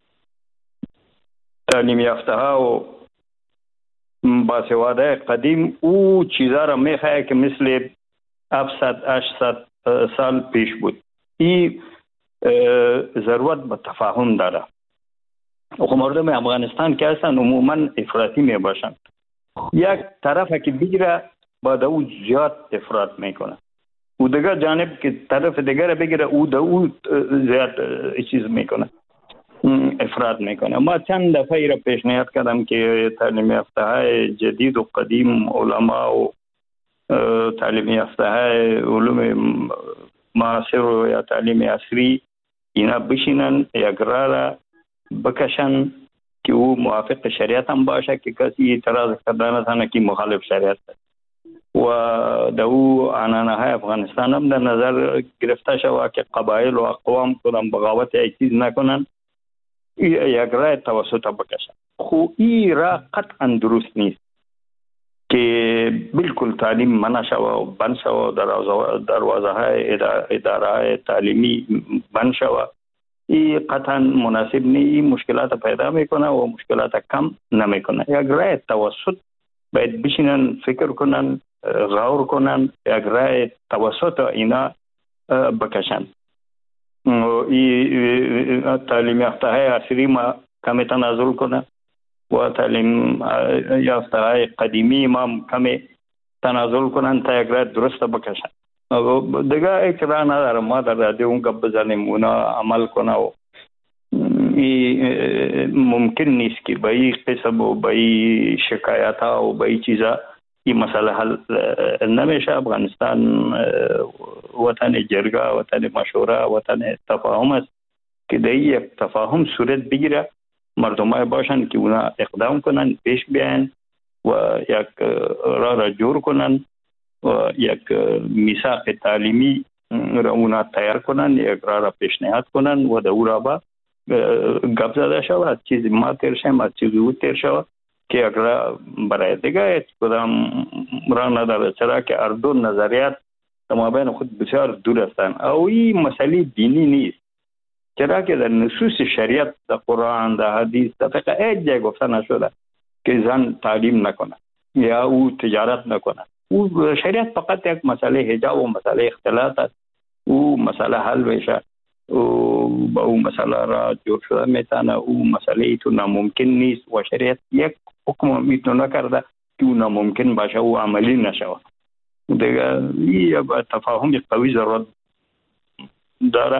تعلیم یافته ها و باسواده قدیم او چیزا را میخواه که مثل هفتصد هشتصد سال پیش بود. این ضرورت به تفاهم داره. و مردم افغانستان که هستن عموما افراطی می باشن، یک طرف که بگیره بعد او زیاد افراط میکنه و دیگر جانب که طرف دیگر بگیره او دا او زیاد چیز میکنه، افراط میکنه. ما چند دفعه ای را پیشنهاد کردم که تعلیم یافته های جدید و قدیم، علما و تعلیم یافته های علوم معاصر یا تعلیم عصری اینا بشینن یک راه را بکشن که او موافق شریعت هم باشه که کسی اعتراض کرده نتونه که مخالف شریعت و در او عنعنه های افغانستان هم در نظر گرفته شود که قبایل و اقوام کنن بغاوت یک چیز نکنن، یک راه توسط بکشن. خو این راه قطعا درست نیست که بالکل تعلیم منع شود و بند شود، دروازه های اداره های تعلیمی بند شود. این قطعا مناسب نیست. این مشکلات پیدا میکنه و مشکلات کم نمیکنه. یک راه توسط باید بشینن فکر کنن، غور کنن، یک راه توسط اینا بکشن. این تعلیم یافته های عصری ما کمی تنازل کنه و تعلیم یافته های قدیمی ما کمی تنازل کنن تا یک راه درست بکشن. دیگه ایک راه نداره ما در رادیو اون گپ بزنیم اونا عمل کنه و ممکن نیست که به این قسم و به این شکایت ها و به این چیزا این مسئله حل نمیشه. افغانستان وطن جرگه، وطن مشوره، وطن تفاهم است که در یک تفاهم صورت بگیره، مردم های باشن که اونا اقدام کنن، پیش بیاین و یک راه را جور کنن و یک میثاق تعلیمی را اونا تیار کنن، یک راه را پیشنهاد کنن و در او را با گپ زده شود، چیزی ما تیر شویم، از چیزی او تیر شود که یک راه برای دیگه کدام راه نداره، چرا که هر دو نظریات در مابین خود بسیار دور هستند. او این مسئله دینی نیست، چرا که در نصوص شریعت، در قرآن، در حدیث، در فقه هیچ جای گفته نشده که زن تعلیم نکنه یا او تجارت نکنه. او شریعت فقط یک مسئله حجاب و مسئله اختلاط است. او مسئله حل بشه او با او مسئله را جور شده میتونه. او مسئله ای تو ناممکن نیست و شریعت یک حکم میتونه کرده که او ناممکن باشه و عملی نشوه. دیگه این تفاهم قوی ضرورت داره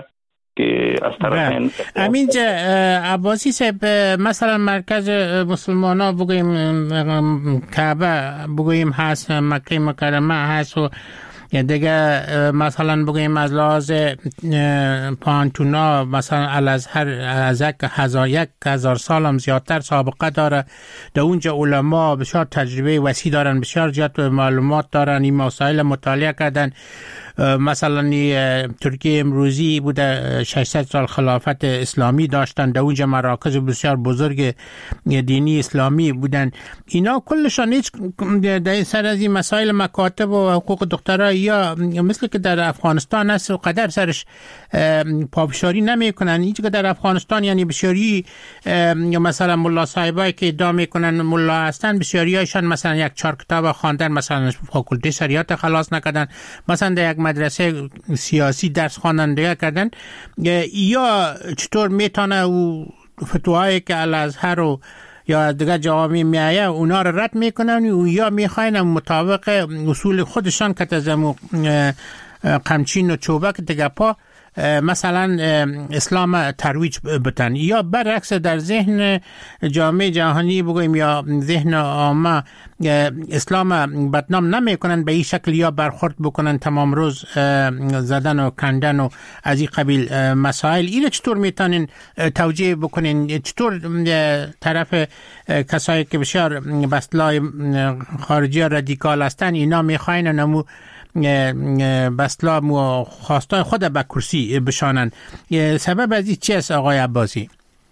که از طرفین همین جا عباسی صاحب مثلا مرکز مسلمان ها بگویم کعبه بگویم هست، مکه مکرمه هست و دیگه مثلا بگویم از لحاظ پانتونا مثلا الازهر از یک هزار یک هزار سال هم زیادتر سابقه داره. در اونجا علما بسیار تجربه وسیع دارن، بسیار زیاد معلومات دارن، این مسائل مطالعه کردن. مثلا ترکیه امروزی بوده ششصد سال خلافت اسلامی داشتن، در اونجا مراکز بسیار بزرگ دینی اسلامی بودن. اینا کلشان هیچ در سر از این مسائل مکاتب و حقوق دخترها یا مثل که در افغانستان هست و قدر سرش پافشاری نمی کنن. اینجا که در افغانستان یعنی بسیاری مثلا ملا صاحبایی که ادعا میکنن ملا هستن، بسیاری هایشان مثلا یک چهار کتاب خواندن، مثلا فاکولته شریعت خلاص نکردن، مثلا در یک مدرسه سیاسی درس خواننده کردن. یا چطور میتونه او فتوایی که الازهر و یا دیگه جوامع میایه اونا رو رد میکنن و یا میخواین مطابق اصول خودشان که تزمو قمچین و چوبک دیگه پا مثلا اسلام ترویج بتن، یا برعکس در ذهن جامعه جهانی بگویم یا ذهن عامه اسلام بدنام نمی کنن به این شکل، یا برخورد بکنن تمام روز زدن و کندن و از این قبیل مسائل. این چطور میتونین توجیه بکنین؟ چطور طرف کسایی که بسیار بسلای خارجی رادیکال هستن اینا میخواین نمو بسلام و خواستای خود به کرسی بشانن؟ سبب از این چی است آقای عباسی؟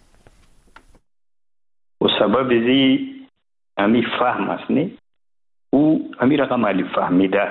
و سبب از این امی فهم است نی؟ او امی رقم علی فهمیده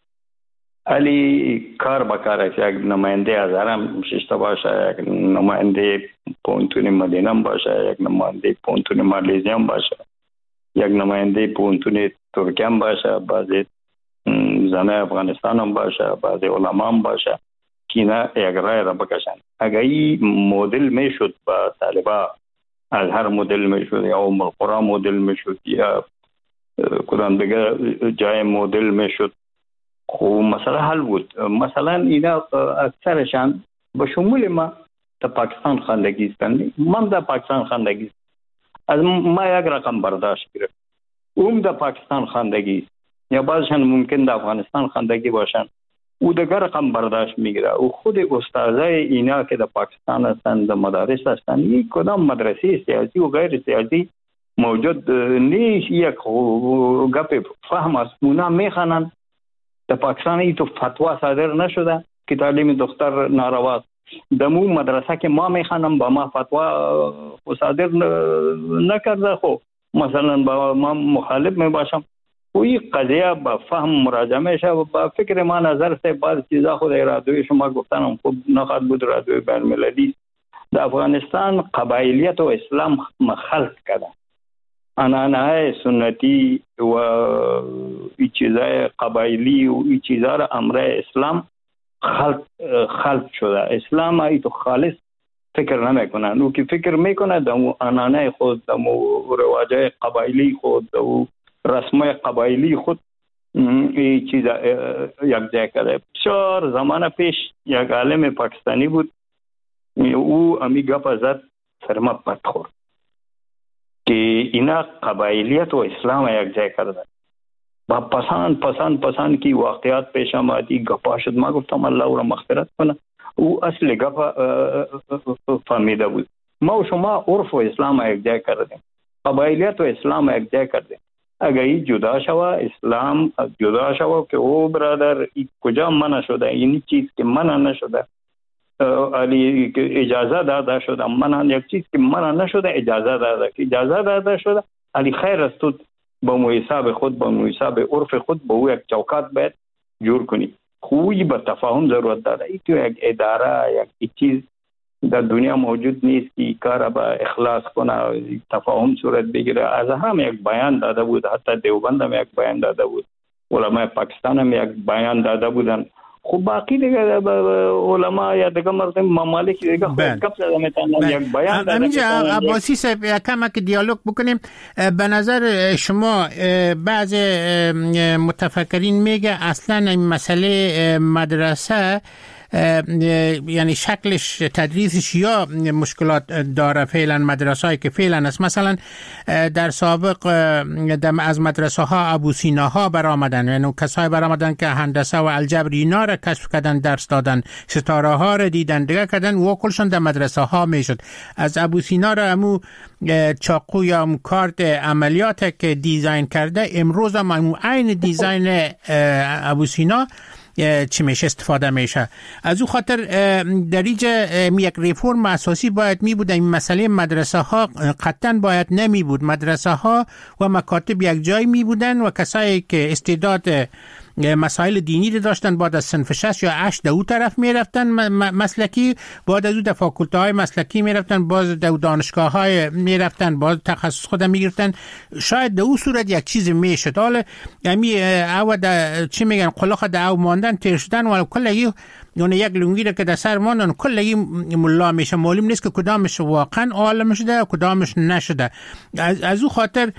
علی کار بکار است. یک نماینده از حرم ششتا باشه، یک نماینده پونتون مدینه باشه، یک نماینده پونتون مالیزیا باشه، یک نماینده پونتون ترکیه باشه، بعضی زنه افغانستان هم باشه، بعضی علما هم باشه که اینا یک رای را بکشن. اگر این مدل میشد با طالبا، از هر مدل میشد یا ام القرآن مدل میشد یا کدام دیگه جای مدل میشد، خب مسئله حل بود. مثلا اینا اکثرشان به شمول ما در پاکستان خواندگی هستند. من در پاکستان خواندگی از ما یک رقم برداشت گرفت، اون در پاکستان خواندگی یا بعضشان ممکن در افغانستان خواندگی باشن، او دیگر رقم برداشت میگیره. او خود استادای اینا که در پاکستان هستن، در مدارس هستن، یک کدام مدرسه سیاسی و غیر سیاسی موجود نیست. یک گپ فهم است. اونا میخوانن در پاکستان ای تو فتوا صادر نشده که تعلیم دختر نارواست. در مو مدرسه که ما میخوانم با ما فتوا صادر نکرده، خب مثلا با ما مخالف میباشم. و این قضیه با فهم مراجعه میشه و با فکر ما نظر سے بعض چیزا خود رادیوی شما گفتنم خوب نخواهد بود. رادیوی بین المللی در افغانستان قبایلیت و اسلام خلط کردن، عنعنه‌های سنتی و این چیزای قبایلی و این چیزا را امر اسلام خلط خلط شده. اسلام ای تو خالص فکر نمیکنن. او که فکر میکنه دمو عنعنه خود، دمو رواجای قبایلی خود، دمو رسمای قبایلی خود این چیز یک جای کرده. بسیار زمان پیش یک عالم پاکستانی بود، او امی گپ زد سرما پت خورد که اینا قبایلیت و اسلام یک جای کرده. با پسند پسند پسند کی واقعیات پیش آمدی گپا شد. ما گفتم الله او را مغفرت کنه. او اصل گپ فهمیده بود. ما و شما عرف و اسلام یک جای کردیم، قبایلیت و اسلام یک جای کردیم. اگر این جدا شوه، اسلام جدا شوه که او برادر ای کجا منع شده، این چیز که منع نشده علی اجازه داده شده، منع یک چیز که منع نشده اجازه داده که اجازه داده شده علی خیر است تو با محساب خود با محساب عرف خود با او یک چوکات باید جور کنی. خوبی با تفاهم ضرورت داره. ای تو یک اداره یک چیز در دنیا موجود نیست که کار با اخلاص کنه، تفاهم صورت بگیره. از هم یک بیان داده بود، حتی دیوبند هم یک بیان داده بود، علماء پاکستان هم یک بیان داده بودن. خب باقی دیگه علماء یا دیگه مردم ممالک دیگه خود گپ زده میتونن یک بیان داده. همینجا عباسی صاحب کم که دیالوگ بکنیم، به نظر شما بعض متفکرین میگه اصلا این مسئله مدرسه یعنی شکلش تدریسش یا مشکلات داره فعلا مدرسه‌ای که فعلا است. مثلا در سابق از مدرسه ها ابوسینا ها برآمدن، یعنی کسای برآمدن که هندسه و الجبر اینا را کشف کردن، درس دادن، ستاره ها را دیدن، دیگه کردن و کلشون در مدرسه ها میشد. از ابوسینا را امو چاقو یا امو کارت عملیات که دیزاین کرده امروز هم امو عین دیزاین ابوسینا چی میشه استفاده میشه. از او خاطر در اینجا یک ریفورم اساسی باید می بود. این مسئله مدرسه ها قطعا باید نمی بود. مدرسه ها و مکاتب یک جای می بودن و کسایی که استعداد مسائل دینی رو داشتن بعد از صنف شش یا هشت دو طرف می رفتن مسلکی، بعد از او در فاکولته های مسلکی می رفتن، باز در دانشگاه های می رفتن، باز تخصص خود می گرفتن. شاید در او صورت یک چیز می شد. حالا یعنی او چی میگن قلاخ در او ماندن تیر شدن و کلگی یعنی یک لنگی رو که در سر ماندن کلگی ملا میشه. معلوم نیست که کدامش واقعا عالم شده و کدامش نشده. از, از او خاطر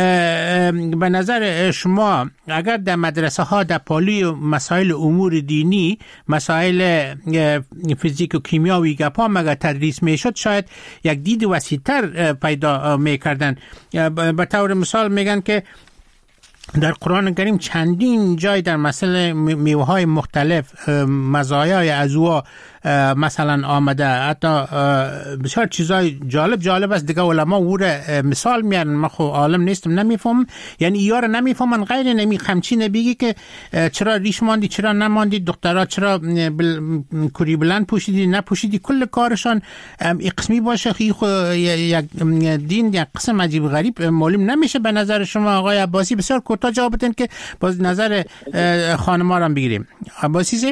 به نظر شما اگر در مدرسه ها در پالی مسائل امور دینی، مسائل فیزیک و کیمیاوی گپا مگه تدریس میشد، شاید یک دید وسیع‌تر پیدا میکردن. به طور مثال میگن که در قرآن کریم چندین جای در مسئله میوه‌های مختلف مزایای از او مثلا آمده، حتی بسیار چیزای جالب جالب است. دیگه علما او را مثال میارن، من خو عالم نیستم نمیفهم، یعنی اینا را نمیفهمن. غیر نمی خمچی نبیگی که چرا ریش ماندی چرا نماندی، دخترها چرا بل... کوری بلند پوشیدی نپوشیدی، کل کارشان این قسمی باشه. خی خو یک دین یک قسم عجیب غریب معلوم نمیشه. به نظر شما آقای عباسی بسیار کوتاه جواب بدین که باز نظر خانم‌ها را بگیریم. عباسی زی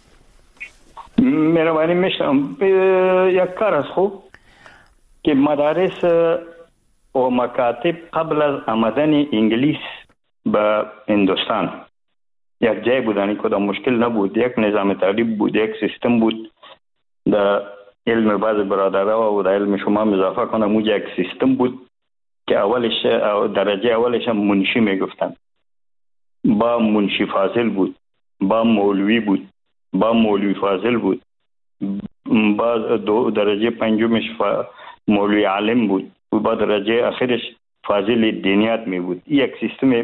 مهربانی میشم یک کار است خوب که مدارس و مکاتب قبل از آمدن انگلیس به هندوستان یک جای بودن، کدام مشکل نبود، یک نظام تعلیم بود، یک سیستم بود. در علم بعض برادرها و در علم شما اضافه کنم اون یک سیستم بود که اولش درجه اولش منشی میگفتن، با منشی فاضل بود، با مولوی بود، با مولوی فاضل بود، با دو درجه پنجمش مولوی عالم بود و با درجه آخرش فاضل دینیات می بود. یک سیستم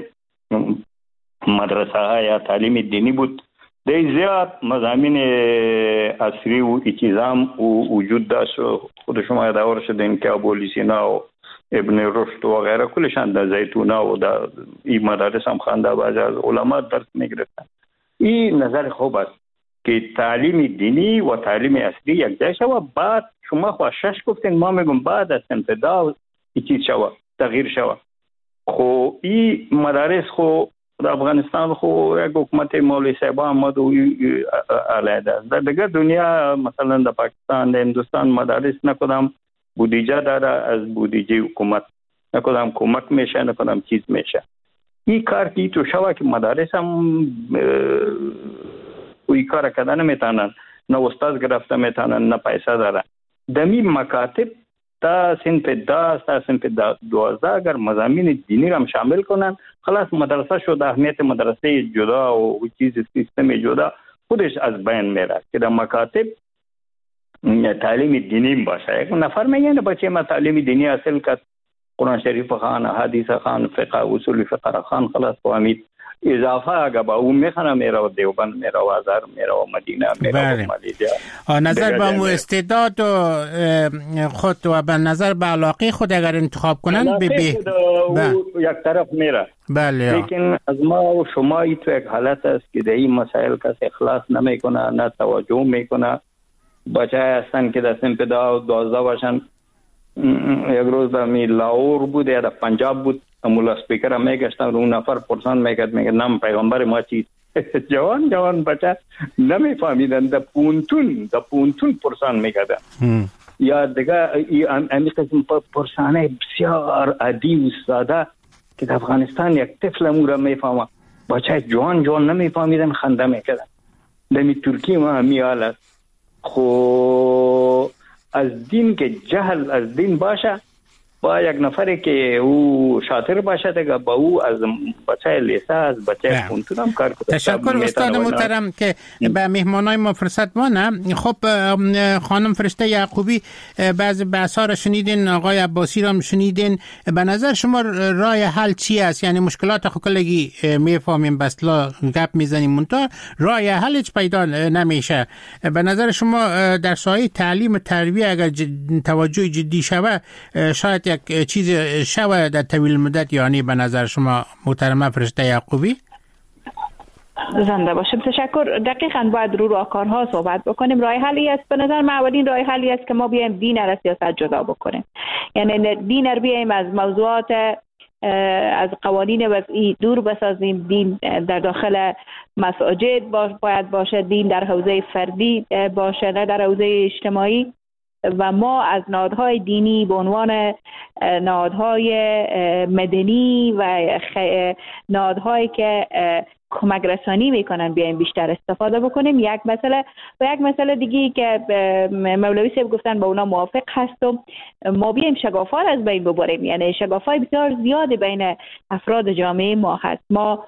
مدرسه ها یا تعلیم دینی بود. در زیاد مضامین عصری و اجتزام و وجود داشت. خود شما یادآور شدین که ابو سینا و ابن رشد و غیره کلشان در زیتونا و در این مدارس هم خوانده، بعضی از علما درس می گرفتن. این نظر خوب است که تعلیم دینی و تعلیم اصلی یک جای شود. بعد شما خوشش گفتین، ما میگم بعد از انفدا چیز شود، تغییر شود. خو این مدارس خو در افغانستان خو یک حکومت مولوی صاحب احمد و علیحده است. در دیگر دنیا مثلا در پاکستان، در هندوستان مدارس نکدام بودجه داره، از بودجه حکومت نکدام کمک میشه، نکدام چیز میشه. این کار کی تو شود که مدارس هم کوئی کار کردن نمیتونن، نه استاد گرفته میتونن، نه پیسه داره. دمی مکاتب تا سنف داست تا سنف دوازده اگر مضامین دینی را هم شامل کنن، خلاص مدرسه شد. اهمیت مدرسه جدا و چیز سیستم جدا خودش از بین میره که در مکاتب تعلیم دینی باشه. یک نفر میگه بچه ما تعلیم دینی حاصل کرد، قرآن شریف خان، حدیث خان، فقه اصول فقه خان، خلاص فهمید. اضافه اگه با اون میخوانم میره و دیوبند میره و ازهر میره و مدینه میره و مالیزیا. نظر به مو استعداد و خود و به نظر به علاقه خود اگر انتخاب کنن به به یک طرف میره. بله. لیکن از ما و شما ای تو یک حالت است که در این مسائل کسی اخلاص نمیکنه، نه توجه میکنه. بچه هستن که در سنف دوازده باشن. یک روز در می لاهور بود یا در پنجاب بود، مولا سپیکر هم میگشتن رو اون نفر پرسان میکرد، میگه نام پیغمبر ما چی؟ جوان جوان بچه نمیفهمیدن. در پونتون در پونتون پرسان میکردن. یا دیگه امی قسم پرسانه بسیار عادی و ساده که در افغانستان یک طفل امورا میفهمه، بچه جوان جوان نمیفهمیدن، خنده میکردن. در ترکیه ما همی حال است. خو از دین که جهل از دین باشه با یک نفری که او شاطر باشه دیگه با او از بچه لیسه از بچه خونتون هم کار کنه. تشکر استاد محترم که به مهمانای ما فرصت مانه. خب خانم فرشته یعقوبی بعض بحث‌ها را شنیدین، آقای عباسی را هم شنیدین، به نظر شما راه حل چی است؟ یعنی مشکلات خو کلگی میفهمیم بس لا گپ میزنیم منتها راه حلش پیدا نمیشه. به نظر شما در ساحه تعلیم و تربیه اگر توجه جدی شوه شاید یک چیز شوه در طویل مدت، یعنی به نظر شما محترمه فرشته یعقوبی؟ زنده باشیم. تشکر. دقیقاً باید رو راهکارها صحبت بکنیم. راه حلی است به نظر من، اولین راه حلی است که ما بیایم دین از سیاست جدا بکنیم. یعنی دین رو بیایم از موضوعات از قوانین وضعی دور بسازیم. دین در داخل مساجد باید باشه، دین در حوزه فردی باشه نه در حوزه اجتماعی، و ما از نهادهای دینی به عنوان نهادهای مدنی و نهادهایی که کمک رسانی میکنن بیایم بیشتر استفاده بکنیم. یک مسئله و یک مسئله دیگه که مولوی صاحب گفتن با اونا موافق هستم، ما بیایم شگاف‌ها از بین ببریم. یعنی شگاف‌های بسیار زیاد بین افراد جامعه ما هست. ما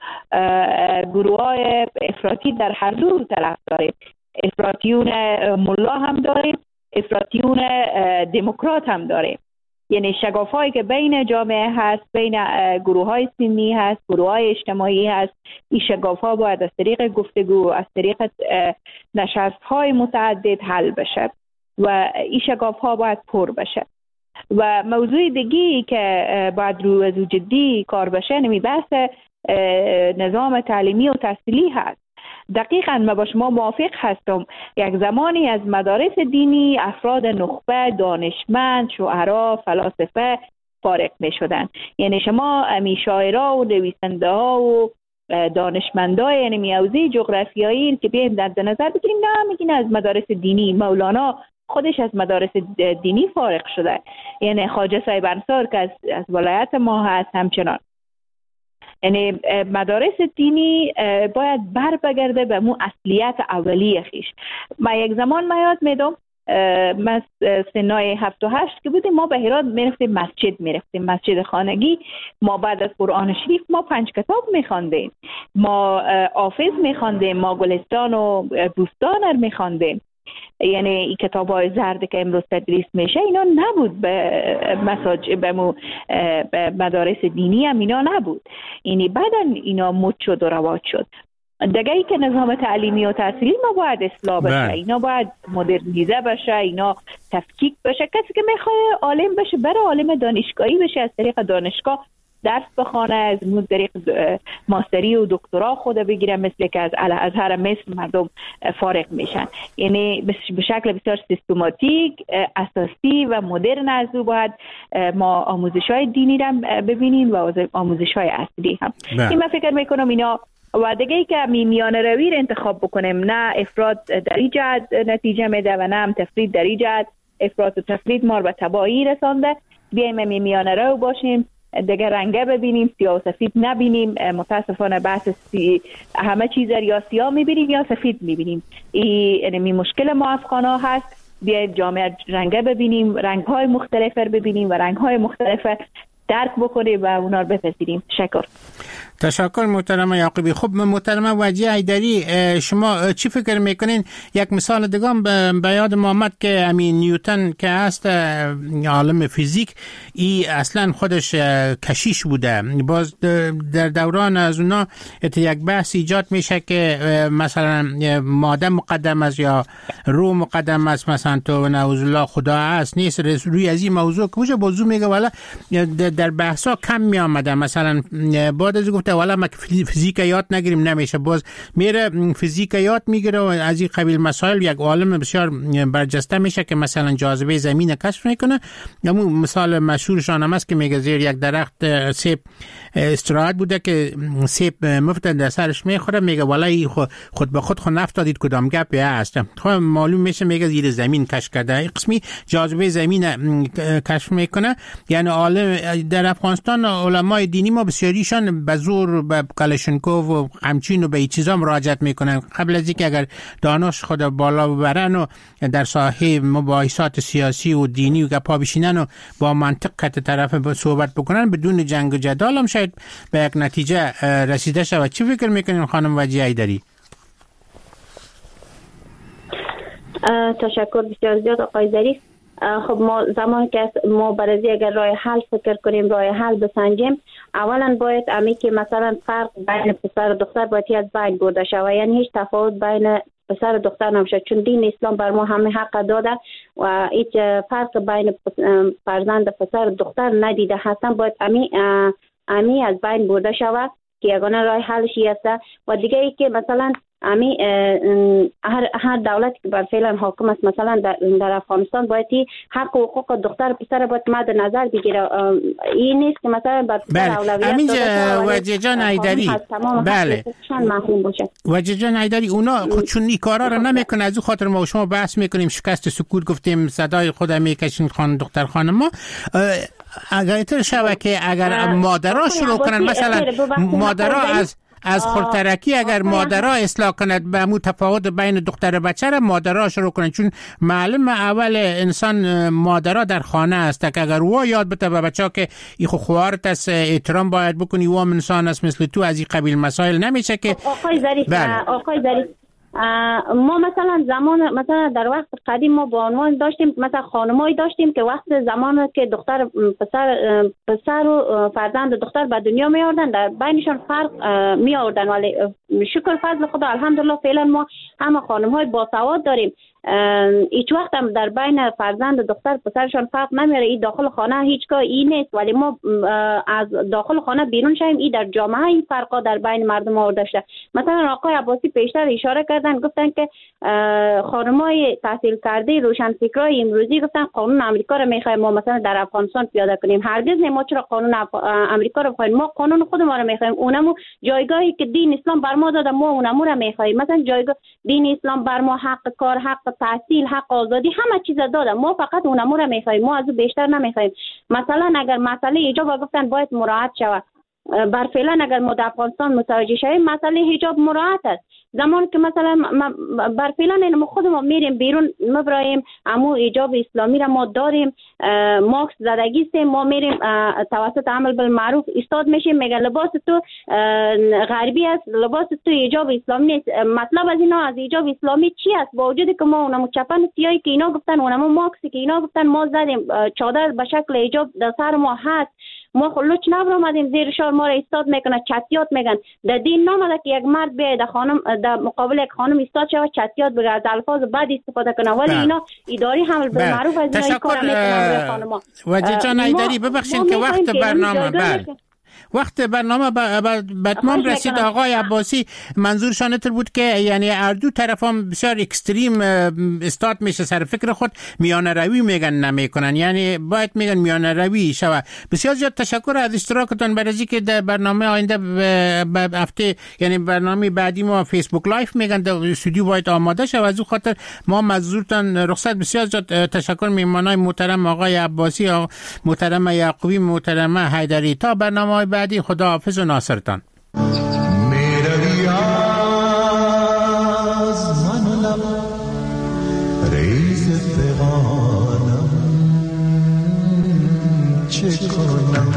گروه‌های افراطی در هر دو طرف داریم، افراطیون ملا هم داریم، افراطیون دموکرات هم داریم. یعنی شگافایی که بین جامعه هست، بین گروه های سنی هست، گروه های اجتماعی هست، این شگافها باید از طریق گفتگو، از طریق نشست های متعدد حل بشه و این شگافها باید پر بشه. و موضوع دیگی که باید رو از جدی کار بشه نمی بحث نظام تعلیمی و تحصیلی هست. دقیقاً ما با شما موافق هستم. یک زمانی از مدارس دینی افراد نخبه، دانشمند، شعرا، فلاسفه فارغ می شدن. یعنی شما امی شاعرها و نویسنده ها و دانشمندای یعنی میوزی جغرافیایی که بیایم در نظر بگیریم، نه میگین از مدارس دینی. مولانا خودش از مدارس دینی فارغ شده. یعنی خواجه صاحب انصار که از, از ولایت ما هست همچنان. یعنی مدارس دینی باید بر بگرده به مو اصلیت اولیه خیش. ما یک زمان ما یاد میدم، ما سنای هفت و هشت که بودیم ما به هرات میرفتیم مسجد میرفتیم مسجد خانگی. ما بعد از قرآن شریف ما پنج کتاب میخواندیم، ما حافظ میخواندیم، ما گلستان و بوستان رو میخواندیم. یعنی این کتاب های زرد که امروز تدریس میشه اینا نبود به مساجد، به مدارس دینی هم اینا نبود. یعنی بعدا اینا مد شد و رواج شد. دیگه ای که نظام تعلیمی و تحصیلی ما باید اصلاح بشه، اینا باید مدرنیزه بشه، اینا تفکیک بشه. کسی که میخواد عالم بشه بره عالم دانشگاهی بشه، از طریق دانشگاه درس بخونه، از طریق ماستری و دکترا خود بگیره، مثل که از الازهر مصر مردم فارغ میشن. یعنی به شکل بسیار سیستماتیک، اساسی و مدرن از او باید ما آموزش‌های دینی را ببینیم و آموزش‌های اصلی هم. این من فکر میکنم اینا و دیگه ای که میان روی رو انتخاب بکنیم، نه افراط در این جهت نتیجه میده و نه هم تفرید در این جهت. افراط و تفرید ما رو به تباهی رسانده. بیایم میان رو باشیم، دیگه رنگه ببینیم، سیاه و سفید نبینیم. متاسفانه بحث سی... همه چیز یا سیاه میبینیم یا سفید میبینیم. این یعنی مشکل ما افغانا هست. بیاید جامعه رنگه ببینیم، رنگ‌های مختلف رو ببینیم و رنگ‌های مختلف درک بکنیم و اونا رو بپذیریم. تشکر. تشکر محترم یعقوبی. خب محترم وجیه حیدری، شما چی فکر میکنین؟ یک مثال دیگه به یاد ما آمد که امین نیوتن که هست عالم فیزیک، ای اصلا خودش کشیش بوده. باز در دوران از اونا یک بحث ایجاد میشه که مثلا ماده مقدم است یا روح مقدم است، مثلا تو نعوذ الله خدا هست نیست. روی از این موضوع که میشه موضوع میگه والا در بحثا کم می آمده. مثلا بعد از گفته والا ما فیزیک یاد نگیریم نمیشه، باز میره فیزیک یاد میگیره و از این قبیل مسائل یک عالم بسیار برجسته میشه که مثلا جاذبه زمین کشف میکنه. همون مثال مشهورشان هم است که میگه زیر یک درخت سیب استراحت بوده که سیب مفت در سرش میخوره، میگه والا خود, خود به خود خود نفتادید کدام گپی هست. خب معلوم میشه میگه زیر زمین کشف کرده. این قسمی جاذبه زمین کشف میکنه. یعنی عالم در افغانستان علمای دینی ما بسیاریشان به زور تور به کالاشینکوف و قمچین و به این چیزا مراجعت میکنن قبل از اینکه اگر دانش خود بالا ببرن و در ساحه مباحثات سیاسی و دینی و گپا بشینن و با منطق کت طرف صحبت بکنن بدون جنگ و جدال هم شاید به یک نتیجه رسیده شود. چی فکر میکنین خانم وجیه ایدری؟ تشکر بسیار زیاد آقای ظریف. خب ما زمانی که ما برای اگر راه حل فکر کنیم، راه حل بسنجیم، اولا باید امی که مثلا فرق بین پسر و دختر باید از بین برده شود، یعنی هیچ تفاوت بین پسر و دختر نمیشه، چون دین اسلام بر ما همه حق داده و هیچ فرق بین فرزند پسر و دختر ندیده هستن. باید امی امی از بین برده شود که یگانه راه حلش است. و دیگه ای که مثلا امی هر هر دولتی که بر فعلا حاکم است، مثلا در, در افغانستان باید حق و حقوق دختر و پسر باید مد نظر بگیره. این نیست که مثلا بر پسر اولویت امینجا وجیه جان ایدری، بله وجیه جان ایدری، اونا خودشون این کارا رو نمیکنه، از او خاطر ما و شما بحث میکنیم، شکست سکوت گفتیم، صدای خود میکشین خان دختر خانم ما. اگر ایتر شوه که اگر مادرها شروع کنن، مثلا مادرها از از خودترکی اگر مادرها اصلاح کند به مو تفاوت بین دختر و بچه را مادرها شروع کنند، چون معلوم اول انسان مادرها در خانه است که اگر او یاد بده به بچه ها که ای خو خوارت است، احترام باید بکنی، او انسان است مثل تو، از این قبیل مسائل نمیشه که. آقای ظریف، آقای ظریف ما مثلا زمان مثلا در وقت قدیم ما با عنوان داشتیم، مثلا خانمایی داشتیم که وقت زمان که دختر پسر پسر و فرزند دختر به دنیا می آوردن در بینشان فرق می آوردن، ولی شکر فضل خدا الحمدلله فعلا ما همه خانم‌های باسواد داریم. هیچ وقت هم در بین فرزند و دختر پسرشان فرق نمیاره. این داخل خانه هیچگاه این نیست، ولی ما از داخل خانه بیرون شیم، این در جامعه این فرقا در بین مردم آورده شده. مثلا آقای عباسی پیشتر اشاره کردن، گفتن که خانمای تحصیل کرده روشنفکرای امروزی گفتن قانون امریکا رو میخوایم ما مثلا در افغانستان پیاده کنیم. هرگز نه، ما چرا قانون امریکا رو بخوایم؟ ما قانون خود ما رو میخوایم، اونمو جایگاهی که دین اسلام بر ما داده ما اونمو رو میخوایم. مثلا جایگاه دین اسلام بر ما حق کار، حق تحصیل، حق آزادی، همه چیز داده، ما فقط اونمو رو میخوایم، ما از او بیشتر نمیخوایم. مثلا اگر مسئله حجاب گفتن باید مراعات شود، بر فعلا اگر ما در افغانستان متوجه شویم مسئله حجاب مراعات است. زمان که مثلا بر فعلا ما خود ما میریم بیرون مبرایم، امو حجاب اسلامی را ما داریم، ماکس زدگی است، ما میریم توسط عمل بالمعروف استاد میشیم، میگه لباس تو غربی است، لباس تو حجاب اسلامی نیست. مطلب از اینا از حجاب اسلامی چی است؟ با وجودی که ما اونمو چپن سیاهی که اینا گفتن، اونمو ماکسی که اینا گفتن ما زدیم، چادر به شکل حجاب در سر ما هست، ما خلوچ نبر آمدیم زیر شار ما را استاد میکنه، چتیات میگن. در دین نامده که یک مرد بیاید در خانم در مقابل یک خانم استاد شود چتیات بگه، از الفاظ بد استفاده کنه، ولی اینا اداری حمل بالمعروف از اینا کار میکنن. خانم وجیه جان ایدری ببخشید که وقت برنامه بله وقت برنامه به اتمام رسید. آقای عباسی منظورشان تر بود که یعنی هر دو طرف هم بسیار اکستریم استاد میشه، سر فکر خود میانه روی میگن نمیکنن، یعنی باید میگن میانه روی شوه. بسیار زیاد تشکر از اشتراکتان برای اینکه در برنامه آینده به هفته یعنی برنامه بعدی ما فیسبوک لایف میگن در استودیو باید آماده شوه، از اون خاطر ما مزورتان رخصت. بسیار زیاد تشکر میمانای محترم آقای عباسی، محترم یعقوبی، محترم حیدری. تا برنامه بعدی خدا حافظ و ناصرتان. میروی از من لب ریز فغانم، چه کنم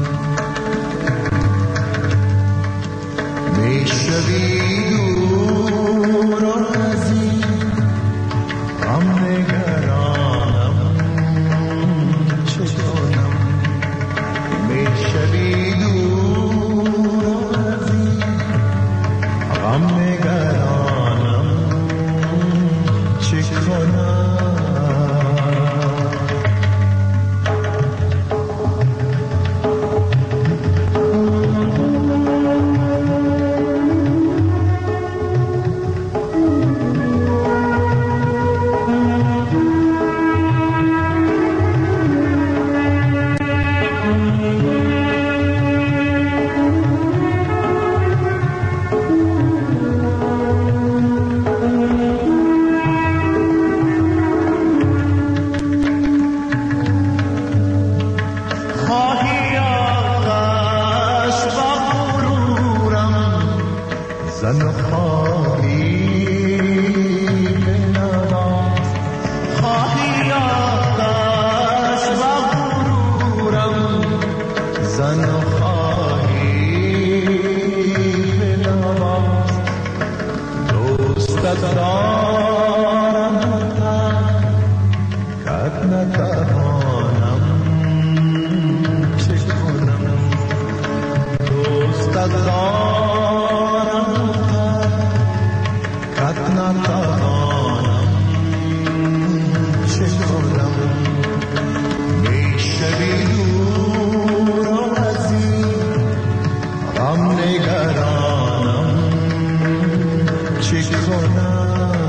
میشوی دور از این غم نگرانم، چه کنم میشوی غم نگرانم، چه کنم دارم کت نتوانم چه کنم دوست دارم کت نتوانم چه کنم میشوی دور و عزیز غم نگرانم چه کنم